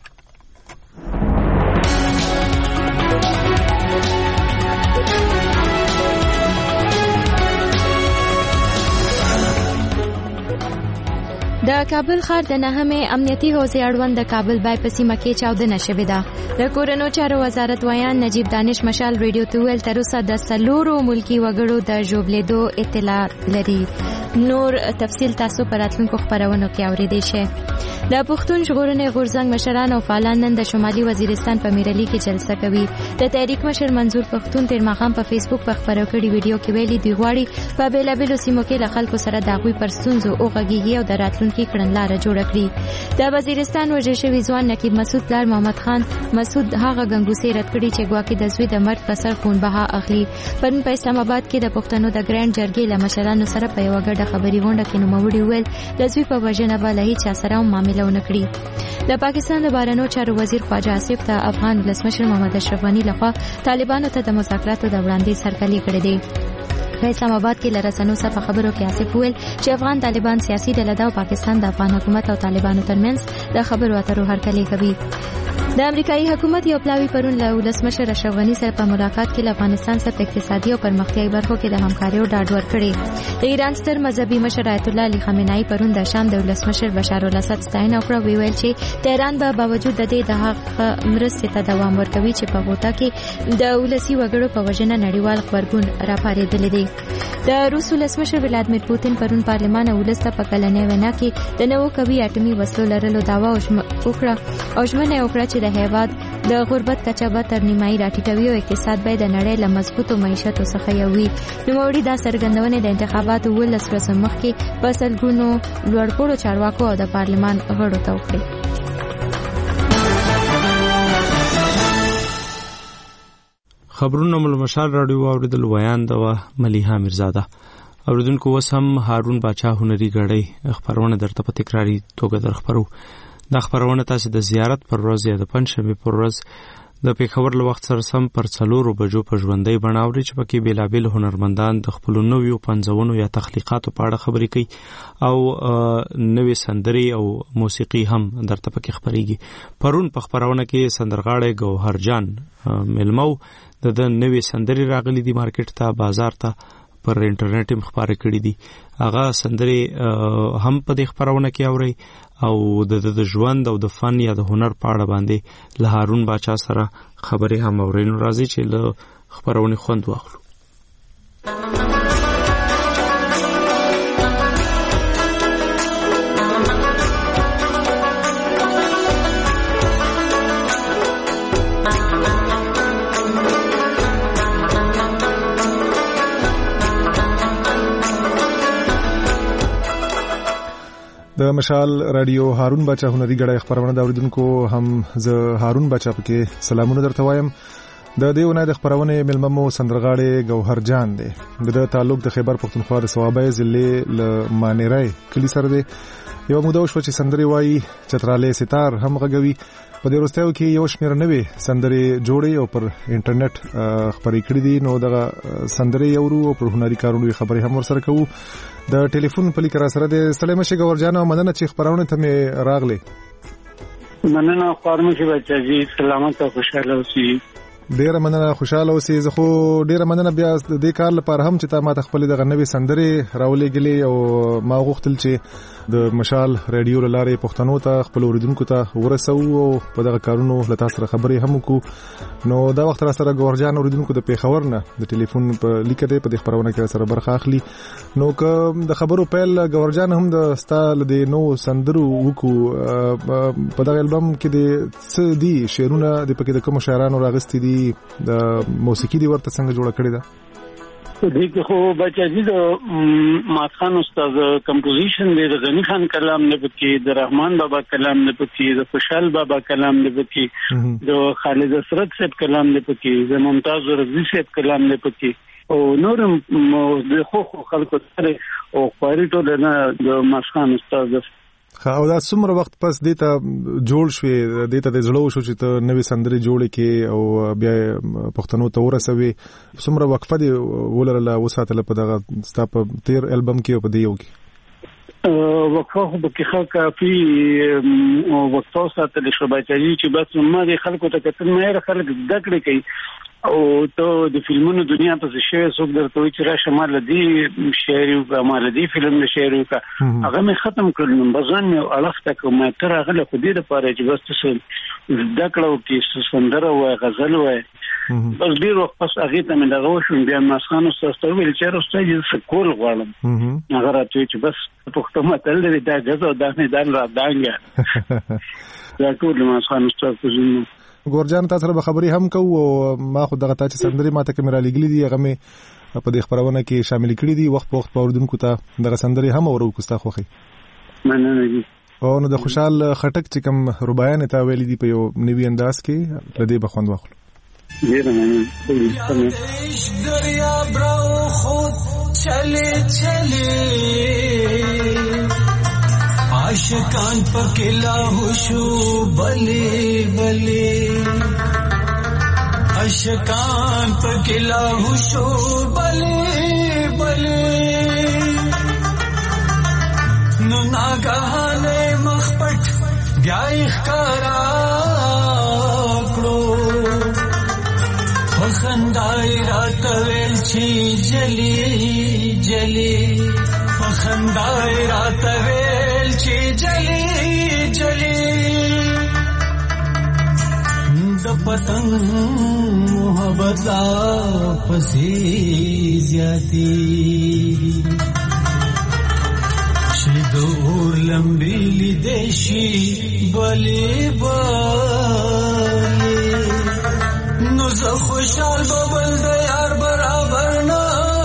د کابل ښار د 9مې امنیتي حوزې اړوند د کابل بای په سیمه کې چاودنه شوې ده. د کورنیو چارو وزارت ویان نجیب دانش مشال ریډیو ته ویل تر اوسه د 4 ملکی وګړو د ژوبلیدو اطلاع لري. نور تفصیل تاسو پر راتلونکو خبرونو کې اورېدئ شئ. د پښتون ژغورنې غورځنګ مشران او فعالان نن د شمالي وزیرستان په میرلي کې جلسه کوي. د تحریک مشر منظور پښتون تیر ماښام په فیسبوک په خبرو کړي ویډیو کې ویلي دی غواړي په بیلابیلو سیمو کې له خلکو سره د هغوی پر ستونزو وغږیږي او د راتلونکي کړنلاره جوړه کړي. د وزیرستان وژل شوي ځوان نقیب مسعود پلار محمد خان مسعود هغه ګنګوسې رد کړي چې ګواکې د زوی د مرګ په سر خون بها اخلي. پرون په اسلام آباد کې د پښتنو د ګرانډ جرګې له مشرانو سره په یوه ګډه خبري غونډه کې نوموړي وویل د زوی په وژنه به له هیچا سره هم معامله ونه کړي. د پاکستان د بهرنیو چارو وزیر خواجه آصف ته افغان ولسمشر محمد اشرف غني لخوا طالبانو ته د مذاکراتو د وړاندیز هرکلی کړی دی. په اسلام آباد کې لرسنو سره په خبرو کې آصف ویل چې افغان طالبان سیاسي ډله ده او پاکستان د افغان حکومت او طالبانو ترمنځ د خبرو اترو هرکلی کوي. د امریکایي حکومت یو پلاوی پرون له ولسمشر اشرف غني سره په ملاقات کې له افغانستان سره اقتصادي او پرمختیایي برخو کې د همکارۍ ډاډ ورکړی. د ایران ستر مذهبي مشر آیت الله علي خامنه‌ای پرون د شام د ولسمشر بشار الاسد ستاینه وکړه. ویل چې تهران به باوجود د دې د هغه مرستې ته دوام ورکوي چې په غوټه کې د ولسی وګړو په وژنه نړیوال خبرګون راپارېدلی دی. د روس ولسمشر ولادیمیر پوتین پرون پارلمان ولسته په کلنۍ وینا کې د نوو قوي اټومي وسلو لرلو دعوا وکړه او ژمنه وکړه چې د هیواد د غربت کچه به تر نیمایي راټیټوي او اقتصاد به د نړۍ له مضبوطو معیشتو څخه یو وي. نوموړي دا څرګندونې د انتخاباتو 12 ورځې مخکې په سلګونو لوړپوړو چارواکو او د پارلمان غړو ته وکړې. خبرونه ملمشال راډیو اوریدل ویان د ملیحه میرزاده. اوریدونکو اوس هم هارون باچا هنري غړی خبرونه درته په تکراری توګه درخبرو. دا خبرونه تاسو د زیارت پر ورځ یا د پنځشنبه پر ورځ د پیښور له وخت سره سم پر 4 بجو په ژوندۍ بڼه اوري چې پکې بیلابیل هنرمندان د خپل نویو پنځونو یا تخلیقاتو په اړه خبرې کوي او نوې سندري او موسیقي هم درته پکې خبريږي. پرون په خبرونه کې سندرغاړی ګوهر جان ملمو د نوې سندري راغلي دي مارکیټ ته بازار ته پر انټرنیټ هم خبرې کړې دي. هغه سندري هم په دې خبرونه کې اوري او د ژوند او د فن یا د هنر په اړه باندې له هارون باچا سره خبرې هم اوري. نو راځي چې له خبرونه خوند واخلو. د مشال رادیو هارون باچا هنري غړی خبرونه د اوریدونکو هم زه هارون باچا پکې سلامونه درته وایم. د دیونه د خبرونه ملممو سندرغاړي ګوهر جان دی. د تعلق د خیبر پښتونخوا د صوابای ضلع ل مانیرای کلی سره دی. یو موده شو چې سندري وایي چتراله ستار هم غږوي. په دې وروستیو کې یو شمېر نوې سندري جوړي او پر انټرنیټ خبرې کړې دي. نو دغه سندري یورو او پر هنري کارونو خبرې هم ورسره کوو. د ټلیفون په لیکره سره د سلام شي ګوهر جان او مننه چې خبرونه ته مې راغلي. مننه خبرونه چې بچي سلامت او خوشاله اوسئ. ډیره مننه خوشاله اوسئ. زه خو ډیره مننه بیا د دې کار لپاره هم چې تا ما ته خپل د غنوي سندري راولېګلې او ما غوښتل چې د مشال رادیو لاره پښتنو ته خپل اوریدونکو ته ورسو او په دغه کارونو له تاسو سره خبرې هم وکړو. نو دا وخت را سره ګوهر جان اوریدونکو د پیښور نه د ټلیفون په لیکه په دې خبرونه کې سره برخه اخلي. نو که د خبرو پیل ګوهر جان هم د ستال د نو سندرو وکړو په دغه البم کې د څه دي شعرونه د پکې د کوم شاعرانو راغستې دي د موسیقي دی ورته څنګه جوړه کړې ده؟ دې کې خو بچی د ماتخان استاد کمپوزیشن دی، د غنی خان کلام نه پکې، د رحمان بابا کلام نه پکې، د خوشحال بابا کلام نه پکې، د خالد اسرت صاحب کلام نه پکې، د ممتاز رضوی صاحب کلام نه پکې، او نورم د خو خلکو سره او خاري ټول نه د ماتخان استاد. او دا څومره وخت پس دیتا جوړ شوې، دیتا د زړه شو چې ته نوې سندري جوړې کې او بیا پښتنو ته ورسوي، څومره وقفه دی ولرله وساتله په دغه ستا په تیر البم کې او په دیو کې؟ وقفه خو به کې کافي وقفه ساتل شو بچی چې بس ما د خلکو ته کتل مې خلک زده کړې کوي او ته د فلمونو دنیا ته شې څوک درته وایي چې راشه مال دی شعر او مال دی فلم د شعر او هغه مې ختم کړل. بزن مې الخ تک مې تر هغه له خو دې لپاره چې بس څه زده کړو کې سندره او غزل وای بس ډیر وخت پس هغه ته مې دغه وشو بیا مسخان استاد ویل چې راستای چې کول غواړم هغه راته چې بس پښتو متل دی دا غزو دا نه دان را دانګه دا ټول مسخان استاد کوزنه ګورجان تاسو به خبري هم کوو او ما خو دغه ته سندري ماته کیمرا لګلې دي هغه مې په دې خبرونه کې شامل کړي دي، وخت په وخت اوردونکو ته دغه سندري هم اورو کوستا خوخي مننه دي. او نو د خوشحال خټک چې کوم ربايان ته ویلي دي په یو نوی انداز کې لدی بخوند واخلو. ډیر مننه. دریا براو خود چلے چلے عاشقان پکلا ہوشو بلے بلے عاشقان پکلا ہوشو بلے بلے نو ناگہانے مخپٹ بیا اخکارا کڑو پخندائی رات ویل چی جلی جلی پخندائی رات ویل چی جلی جلی د پتنگ محبت لا پسی زیادی شدور لمبی لی دیشی بلی بلی نو زه خوشحال ببل د یار برابر نا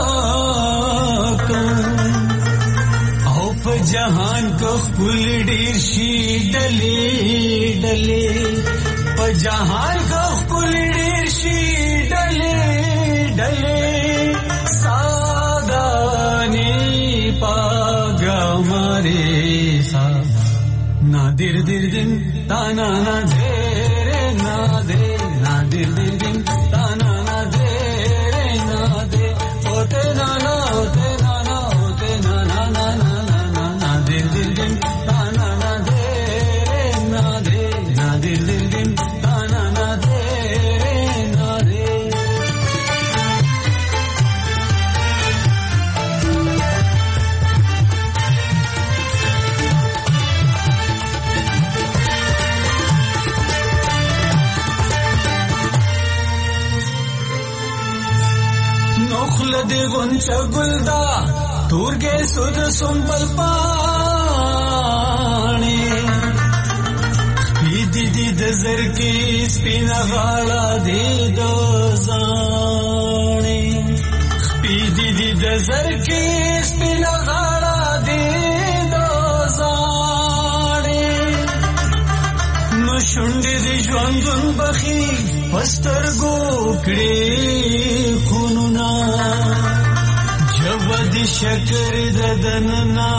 او په جهان کو خپل ډیر شي ډلې ډلې په جهان کو خپل ډیر شي ډلې ډلې سادانی پاګا ماري سا نادر در دن تانا نا دیر نا دیر نادر در دن تانا نا دیر نا دیر اوتے نانا اوتے نانا اوتے نانا نانا نانا نادر در دن تانا نا دیر نا دیر نادر در دن تانا نا دیر نا دیر نخلد غنچا گلدا تورگے سود سنبل پانے پیدی دی دزر کی سپینا غالا دی دوزانے پیدی دی دزر کی سپینا غالا دی دوزانے نو شنڈی دی جواندن بخی پستر گوکڑی خونونا جوادی شکر ددن نا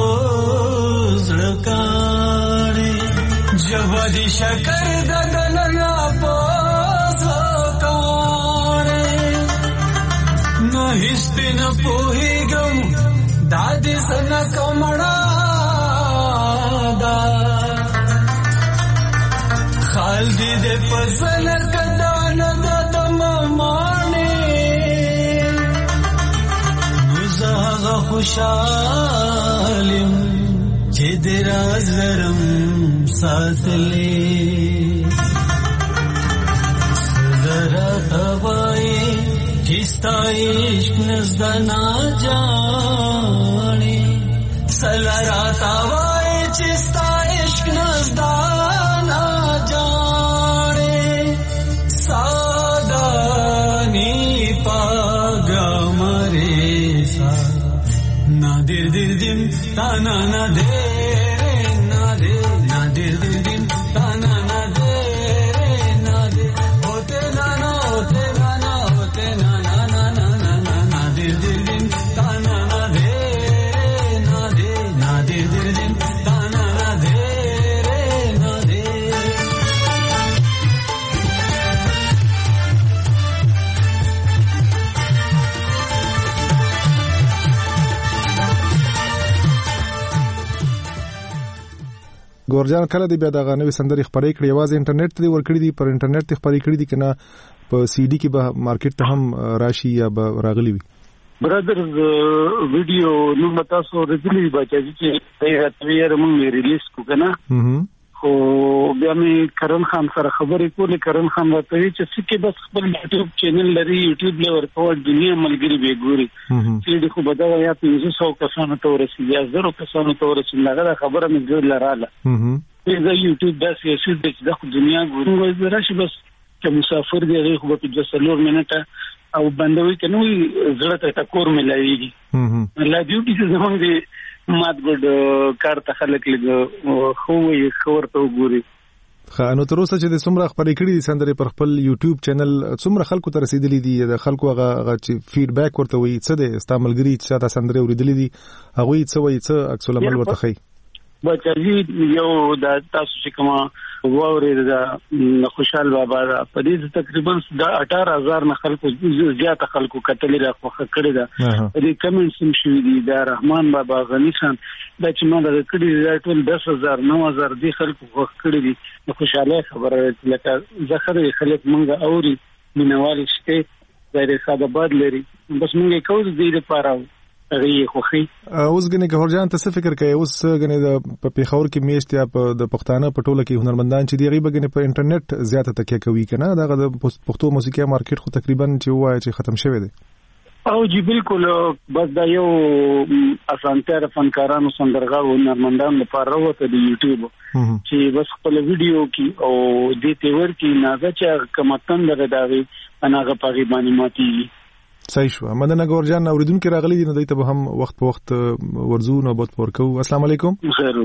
پوزڑکانے جوادی شکر ددن نا پوزڑکانے نا ہستی نا پوہی گم دادی سنا کمڑا دا خال دی دے پسل کدان ددم مانے نزاغ خوشالم چی دراز لرم ساتلے سزرا توائی چستا عشق نزدنا جانے سلرا توائی چستا عشق نزدنا جانے سادانی پاگا مر nadir dir dim ta na na de na de nadir dir dim ta na na de na de hote na na hote na na hote na na na na na nadir dir dim ta na na de na de nadir dir dim ta na na de na de ګورجان کله دی بیا د غنوي سندري خبرې کړې یوازې انټرنیټ ته ورکړې دي پر انټرنیټ ته خبرې کړې دي کنه په سی ډي کې به مارکیټ ته هم راشي یا به راغلي وي برادرز ویډیو نو متاسو ورته بچی چې دغه تویر موږ ریلیز کو کنه خو بیا مې کرن خان سره خبرې کولې کرن خان راته چې سکه بس خپل یوټیوب چینل لري یوټیوب له ورته دنیا ملګری به ګوري چې د خو بدل یا 500 کسانو ته ورسېږي یا 1000 کسانو ته ورسېږي هغه خبره مې ګور لراله دا یوټیوب داسې چې د دنیا ګوري راشي بس چې مسافر دی هغه خو په 2 منټه او بندوي کنه زړه ته ټکور ملایږي الله دې چې زمونږ دې مات ګډ کار ته خلک لګ خو یې خبرته وګوري نو تر اوسه چې د څومره خبرې کړې دي سندرې پر خپل یوټیوب چینل څومره خلکو ته رسیدلې دي د خلکو هغه چې فیډبیک ورته وي څه دی استعمالګری چې تاسو سندرې اوریدلې دي هغه څه وایي څه عکس العمل ورته خي بچی یو د تاسو چې کوم ووري د خوشحال بابا په دې تقریبا د 18000 نه خلکو زیات خلکو کتلې راخه کړی دا دې کمنټس هم شوي دي د رحمان بابا غنی خان د چې ما د کړي ټول 10000 9000 دي خلکو کړی دي د خوشاله خبره لکه ذخر خلک مونږ اوري مینوالي شته د ساده باد لري بس مونږ کوز دې لپاره غي خوخي اوس غني ګورجان ته څه فکر کوي اوس غني د پیښور کې میشت یا د پښتانه په ټوله کې هنرمندان چې دی غیبه غني په انټرنیټ زیاته تکیه کوي کنه دا د پښتو موسیقي مارکیټ خو تقریبا چې وایي چې ختم شوی دی او جی بالکل بس دا یو اسانتیا فنکارانو سندرغاو هنرمندان لپاره وته دی یوټیوب چې بس خپل ویډیو کې او دې تور کې نازه چې کمتن دغه داوي اناغه پاغي باندې ماتي صحیح شو مننه ګورجان اوریدونکو راغلي دي نو دایته به هم وخت په وخت ورزو نو بوت ورکو السلام علیکم خیر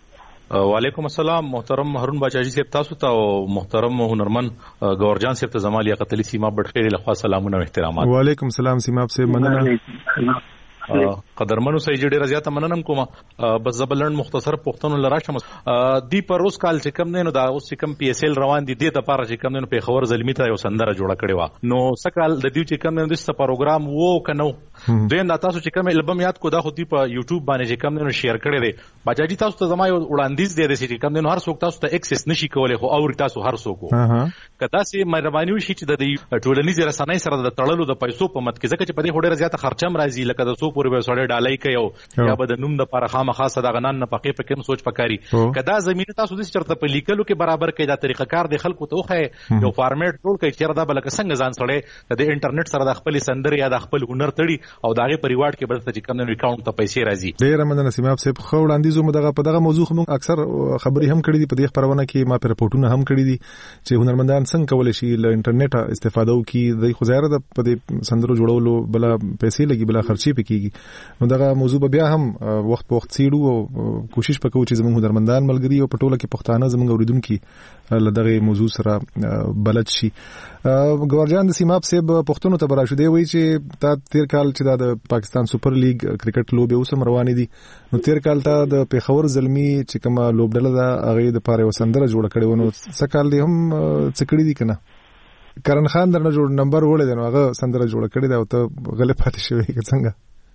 وعلیکم السلام محترم هارون باچاجي صاحب تاسو ته او محترم هنرمن ګورجان صاحب ته زمالي قتلی سیما بټخیر له خوا سلامونه او احترامات وعلیکم السلام سیما صاحب مننه قدرمنو سې ډېر زیاته مننم کوم بس زبلند مختصر پښتون لراشم دی پر روز کال چې کم نه نو دا اوس کم پی اس ال روان دي د لپاره چې کم نه په خبر زلمی ته یو سندره جوړه کړې و نو سکال د دیو چې کم نه د ست پروګرام وو کنو دین تاسو چې کم البم یاد کو دا خو دی په یوټیوب باندې چې کم نه شیر کړی دی باجاجي تاسو ته زما یو وړاندیز دی چې کم نه هر څوک تاسو ته ایکسس نشي کولای خو او تاسو هر څوک کدا سي مهرباني وشي چې د ټولنیز رسنۍ سره د تړلو د پیسو په مت کې ځکه چې په دې هډه زیاته خرچم راځي لکه د 100 پورې وسړې ډالۍ کوي یا به د نوم د لپاره خامخا د غنان نه پقې پکې سوچ پکاري کدا زمينه تاسو د چرته په لیکلو کې برابر کې دا طریقه کار د خلکو ته خو یو فارمیټ ټول کې چیرې دا بلکې څنګه ځان سره د انټرنیټ سره د خپل سندر یا د خپل هنر تړي او دغه په ریوارډ کې بدلته چې کم نه اکاونټ ته پیسې راځي ډیر مننه سیماب صاحب خو وړاندیزو مدغه په دغه موضوع موږ اکثر خبري هم کړې دي په دې خبرونه کې ما په رپورټونه هم کړې دي چې هنرمندان څنګه کولای شي له انټرنیټ استفاده وکړي د خو ظاهر د په دې سندرو جوړولو بل پیسې لګي بل خرچي پکېږي نو دغه موضوع بیا هم وخت په وخت سیړو او کوشش وکړو چې زموږ هنرمندان ملګری او پټوله کې پښتانه زموږ اوریدونکو له دغه موضوع سره بلد شي ګورجان د سیماب صاحب پښتون ته برا شو دی وی چې تا تیر کال چې د پاکستان سپر لیګ کرکټ لوبه اوسم روانې دي نو تیر کال ته د پیښور زلمی چې کوم لوبډله دا هغه د پاره وسندره جوړ کړي ونه سکال دي هم څکړي دي کنه کرن خان درنه جوړ نمبر وړي دی نو هغه سندره جوړ کړي دا او ته غلط پاتې شوی څنګه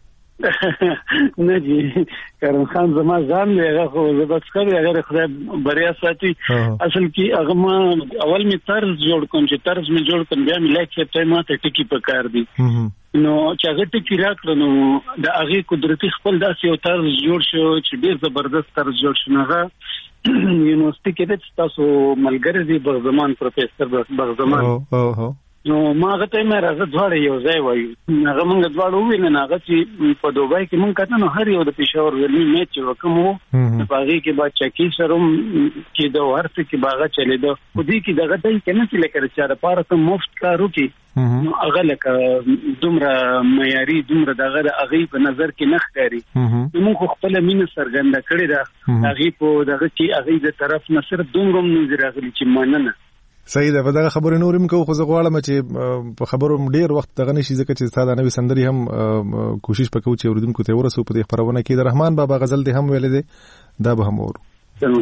نه جی کرن خان زما ځان دی هغه خو زبط کړی هغه خدای بریا ساتي اصل کې هغه ما اول می طرز جوړ کوم چې طرز می جوړ کوم بیا می لایک ته ما ته ټکی پکار دي نو چې هغه ټکی راکړو نو د هغه قدرتي خپل داسې یو طرز جوړ شو چې ډیر زبردست طرز جوړ شو هغه یونیورسيټي کې د تاسو ملګری دی بغزمان پروفیسور بغزمان نو ما هغه ته مې راځه دواړه یو ځای وایو. هغه موږ دواړه وویل نه هغه چې په دوبای کې موږ کته نو هر یو د پېښور ورنی میچ وکمو په هغه کې با چکی سره کې د ورته کې باغه چلیدو خو دې کې دغه ځای کې نه چې لکه چې د پاره ته مفت کارو کې نو هغه لکه دومره معیاري دومره دغه هغه په نظر کې نه ښکاري. موږ خپل مینه څرګنده کړې ده هغه په دغه کې هغه د طرف نه صرف دومره نظر راغلي چې مننه صحیح ده. په دغه خبرې نورم کو خو زه غواړم چې په خبرو ډیر وخت دغه نشي ځکه چې ساده نوې سندري هم کوشش وکړو چې اوریدونکو ته ورسو. په دې خبرونه کې د رحمان بابا غزل دې هم ویل دي دا به هم ورو.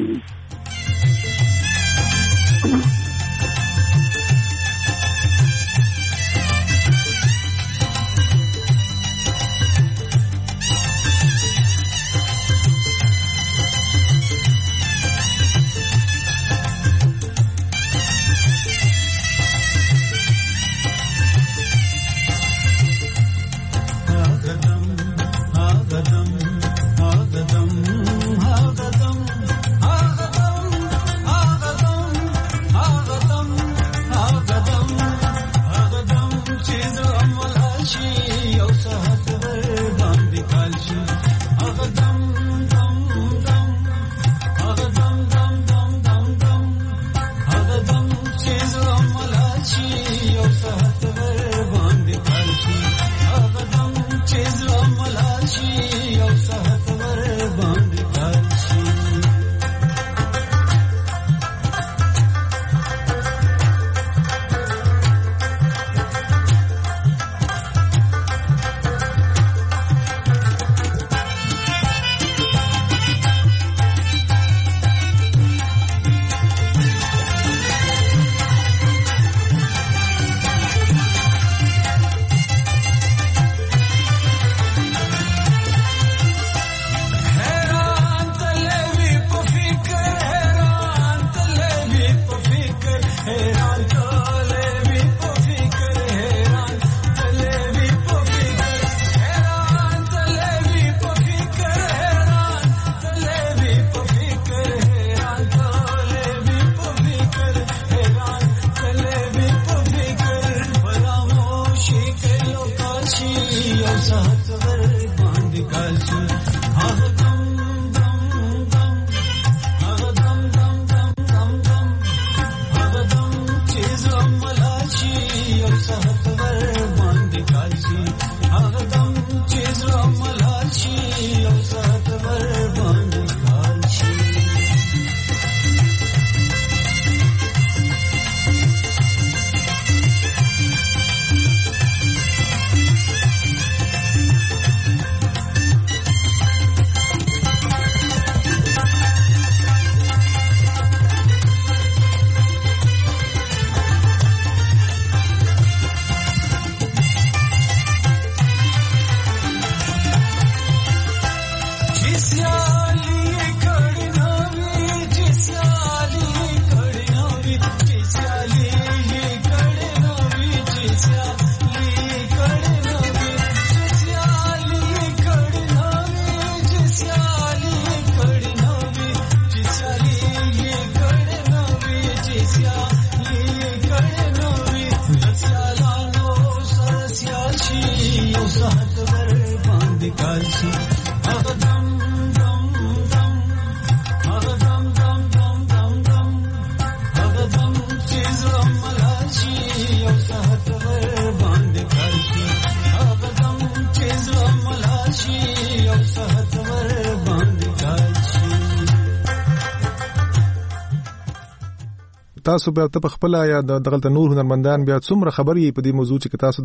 تاسو به ته خپل یا دغه نور هنرمندان بیا څومره خبرې په دې موضوع چې تاسو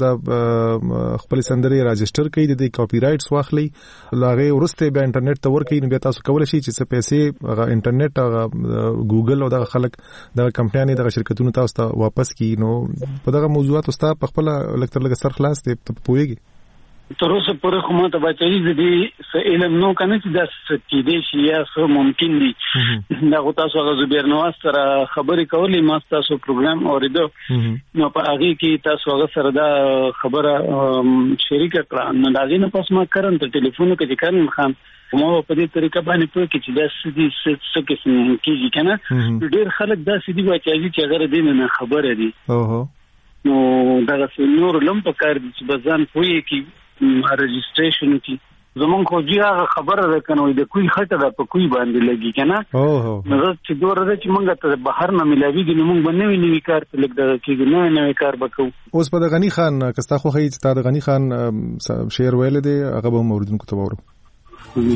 د خپل سندري راجستر کړئ د کاپی رائټس واخلي لاغه ورسته به انټرنیټ ته ورکړئ نو بیا تاسو کولای شئ چې څه پیسې انټرنیټ ګوګل او د خلک د کمپنۍ د شرکتونو تاسو ته واپس کړي. نو په دغه موضوعات تاسو په خپل لکتر لګ سر خلاص ته پوهیږئ. تر اوسه پورې خو ما ته بچی دې علم نو کنه چې دا ستې شي یا څه ممکن دي. دا غو تاسو هغه زبیر نواز سره خبرې کولې ما تاسو پروګرام اوریدو نو په هغه کې تاسو هغه سره دا خبره شریک کړه نو دا غي نه پس ما کړم ته ټلیفون کې ځکه خام ما په دې طریقه باندې په کې چې دا څه کې کیږي کنه ډېر خلک دا سړي واچي چې هغه دې نه خبره دي. نو دغه نور لم په کار دي چې بزان کوی کی رجسټریشن کی زمون خو جی هغه خبره ده کنه د کوی خټه ده په کوی باندې لګي کنه نو چې دوره ده چې مونږ ته بهر نه ملاویږي نو مونږ باندې نوی کار ته لګ دغه کېږي نوی کار وکړو. اوس په غنی خان کستا خو هي چې د غنی خان شعر ویل دي هغه به موردونکو ته وورم.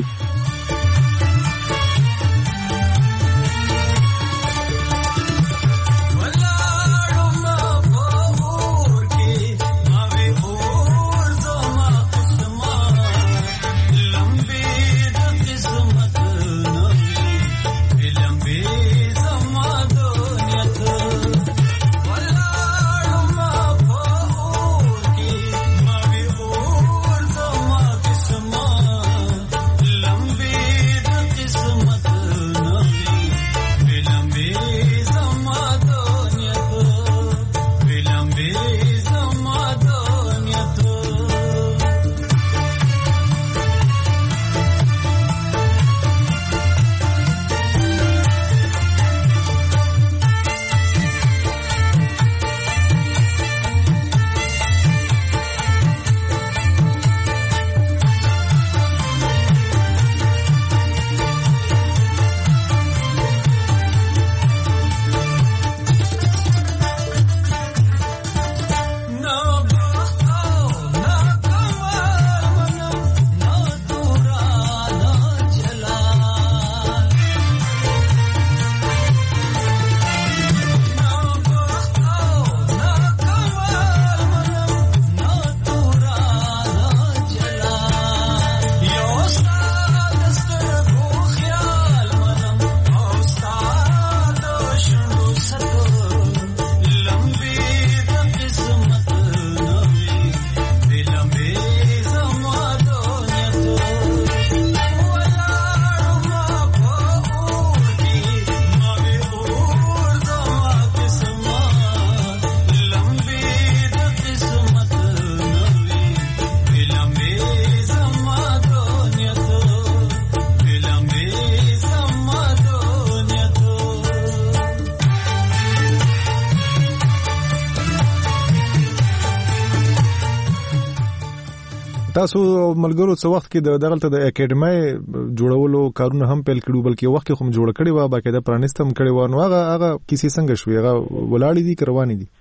تاسو ملګرو څو وخت کې دغلته د اکیډمي جوړولو کارونه هم پیل کړو بلکې وخت کې هم جوړ کړی و باقاعده پرانستم کړی و نو هغه کیسې څنګه شوې هغه ولاړې دي روانې دي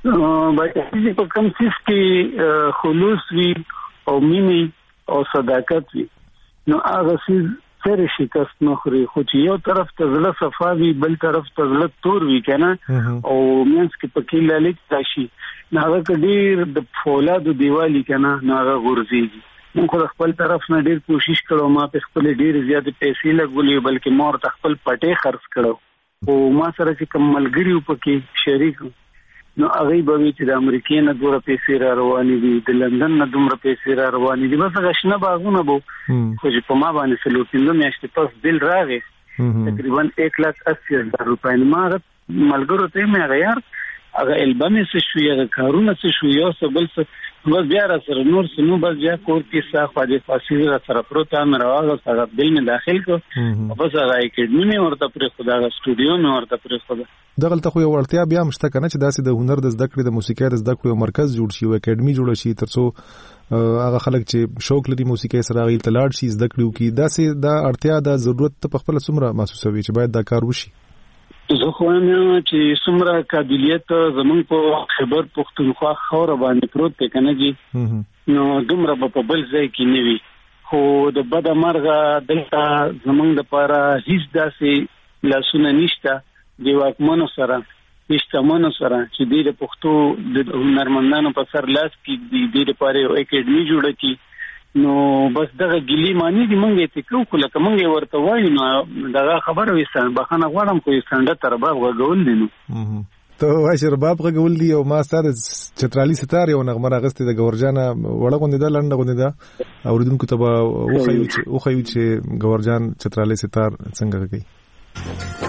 باقاعده په کوم څه کې خلوص وی او مینه او صداقت وی نو هغه سره شکست نه خوري خو چې یو طرف ته زله صفاوي بل طرف ته زله تور وی کنه او مینس کې پکې لالیک راشي ناغه کډیر د فولادو دیوالی کنه ناغه غورځيږي موږ خپل طرف نه ډیر کوشش کړو ما په خپل ډیر زیات پیسې لګولې بلکې مور خپل پټې خرڅ کړو او ما سره چې کوم ملګری وپکې شریک نو هغه به چې د امریکای نه دوره پیسې را روانې دي د لندن نه دومره پیسې را روانې دي بس غشنه باغونه بو خو چې په ما باندې سلوټینو میاشتې پس بل راغی تقریبا 1,80,000 روپۍ ما ملګرو ته مې غیار هغه البم څه شو یا کارونه څه شو یا سبل څه بس بیا را سره نور سنو بس بیا کور کې صاحب د فاصله را سره پروت امر راغله سره بل نه داخل کو بس هغه اکیډمي ورته پر خدا غ سټوډیو نو ورته پر خدا دغلته خو یو ورتیا بیا مشته کنه چې داسې د هنر د زده کړې د موسیقۍ د زده کړې مرکز جوړ شي او اکیډمي جوړ شي ترڅو هغه خلک چې شوق لري موسیقۍ سره غي تلاړ شي زده کړو کی داسې د اړتیا د ضرورت په خپل سمره محسوسوي چې باید دا کار وشي زه خو هم چې څومره قابلیت زمون په خبر پښتونخوا خوره باندې پروت دی کنه جی نو دومره په بل ځای کې نیوي خو د بد مرغه دلته زمون د لپاره هیڅ داسې لاسونه نشته دی واکمنو سره هیڅ سره چې د پښتو د هنرمندانو په سر لاس کې د لپاره یو اکیډمي جوړه کی نو بس دغه ګلی معنی دی مونږه ته کو کله کومه ورته وایو نو دغه خبره وستان بخنه غواړم کوی ستنده تر باب غول دي نو ته وای رباب غول دی او ما ستاره چترالی ستاره یو نغمه راغسته د گورجان وړه غوندې د لنډه غوندې دا اوریدونکو ته او خو چې گورجان چترالی ستار څنګه کوي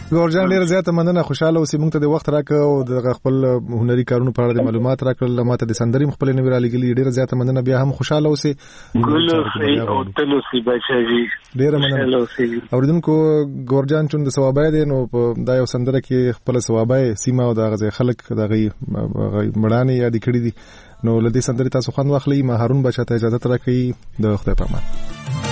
ګورجان ډیر زیاته مننه، خوشاله اوسې، موږ ته د وخت راکړ او د خپل هنري کارونو په اړه د معلومات راکړل، ماته د سندرې خپل نوی را لګلی، ډیر زیاته مننه، بیا هم خوشاله اوسې. ګل او تلو سی بچاجي ډیر مننه. اوریدونکو ګورجان چون د ثوابای دی نو دا یو سندره کې خپل ثوابای سیمه او د غزه خلک دغه مړانه یاد کړی دي، نو لدی سندرې تاسو خوند واخلئ. ما هارون بچا ته اجازه راکړئ، د خدای په امان.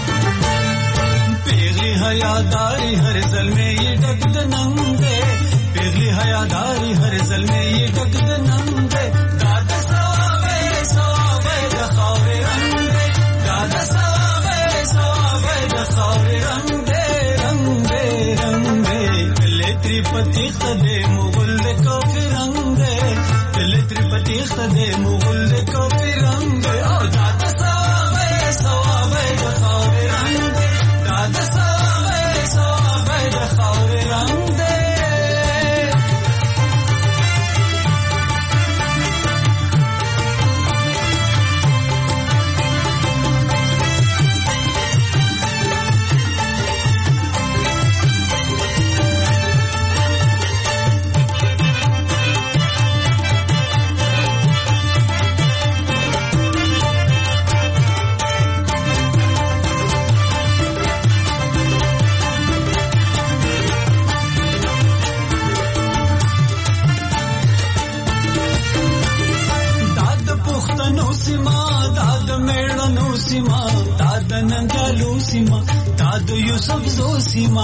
پیغلی حیاداری ہر زل میں یہ ڈگد ننگے، پیغلی حیاداری ہر زل میں یہ ڈگد ننگے، دادا سوابے سوابے دخاور رنگے، دادا سوابے سوابے دخاور رنگے رنگے رنگے، کلے تریپتی خدے مغل کو فرنگے، کلے تریپتی خدے مغل کو فرنگے، او دادا سوابے سوابے دخاور رنگے، دادا سوابے سوابے دخاور رنگے. داد ننگالو سیما داد یوسف زو سیما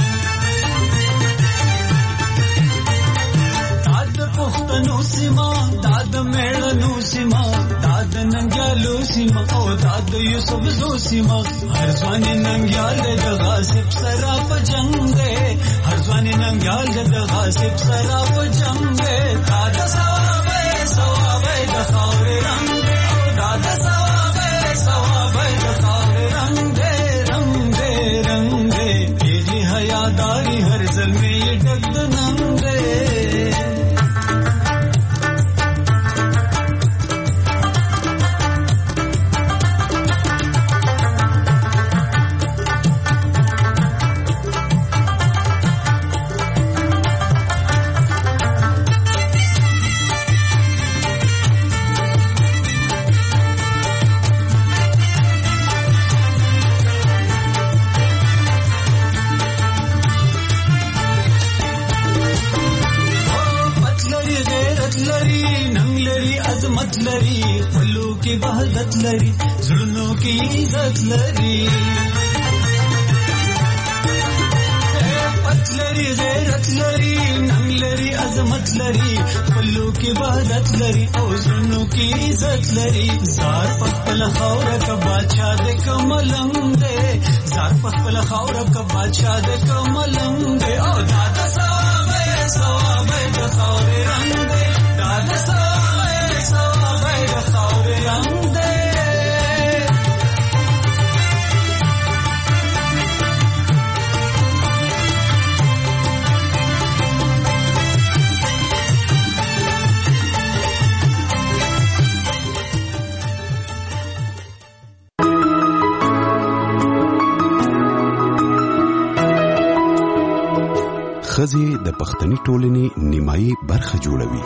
داد پختنو سیما داد میړنو سیما داد ننگالو سیما او داد یوسف زو سیما هر ځوان ننګیال د غاصب سره په جنگ دی هر ځوان ننګیال د غاصب سره په جنگ دی داد ثوابه ثوابه د خاور رنگ دی او داد ثوابه ثوابه د خاور رنگ دی رنگ دی رنگ دی پیغلی حیاداری هر زل میں یہ ڈگد ننگ دی. لري خلو کې وحدت لري زړونو کې عزت لري پت لري غیرت لري ننګ لري عظمت لري خلو کې وحدت لري او زړونو کې عزت لري زار پخپل خاور کا بادشاہ د کملنګ دے زار پخپل خاور کا بادشاہ د کملنګ دے او دادا ثوابه ثوابه د خاور رنگ دے دادا ثوابه ثوابه د خاور رنگ دے. ښځې د پښتني ټولنې نیمایي برخه جوړوي.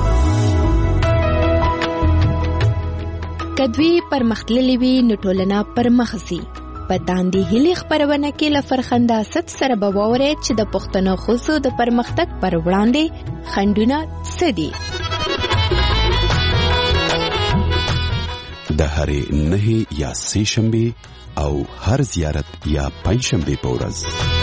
کدوی پرمختللې وي نو ټولنه پرمخ ځي. په داندې هلي خبرونه کې له فرخنده ست سره به واورئ چې د پښتنو ښځو د پرمختګ پر وړاندې خنډونه څه دي. د هرې 9 یا 3 شنبې او هر زیارت یا پنځشنبې په ورځ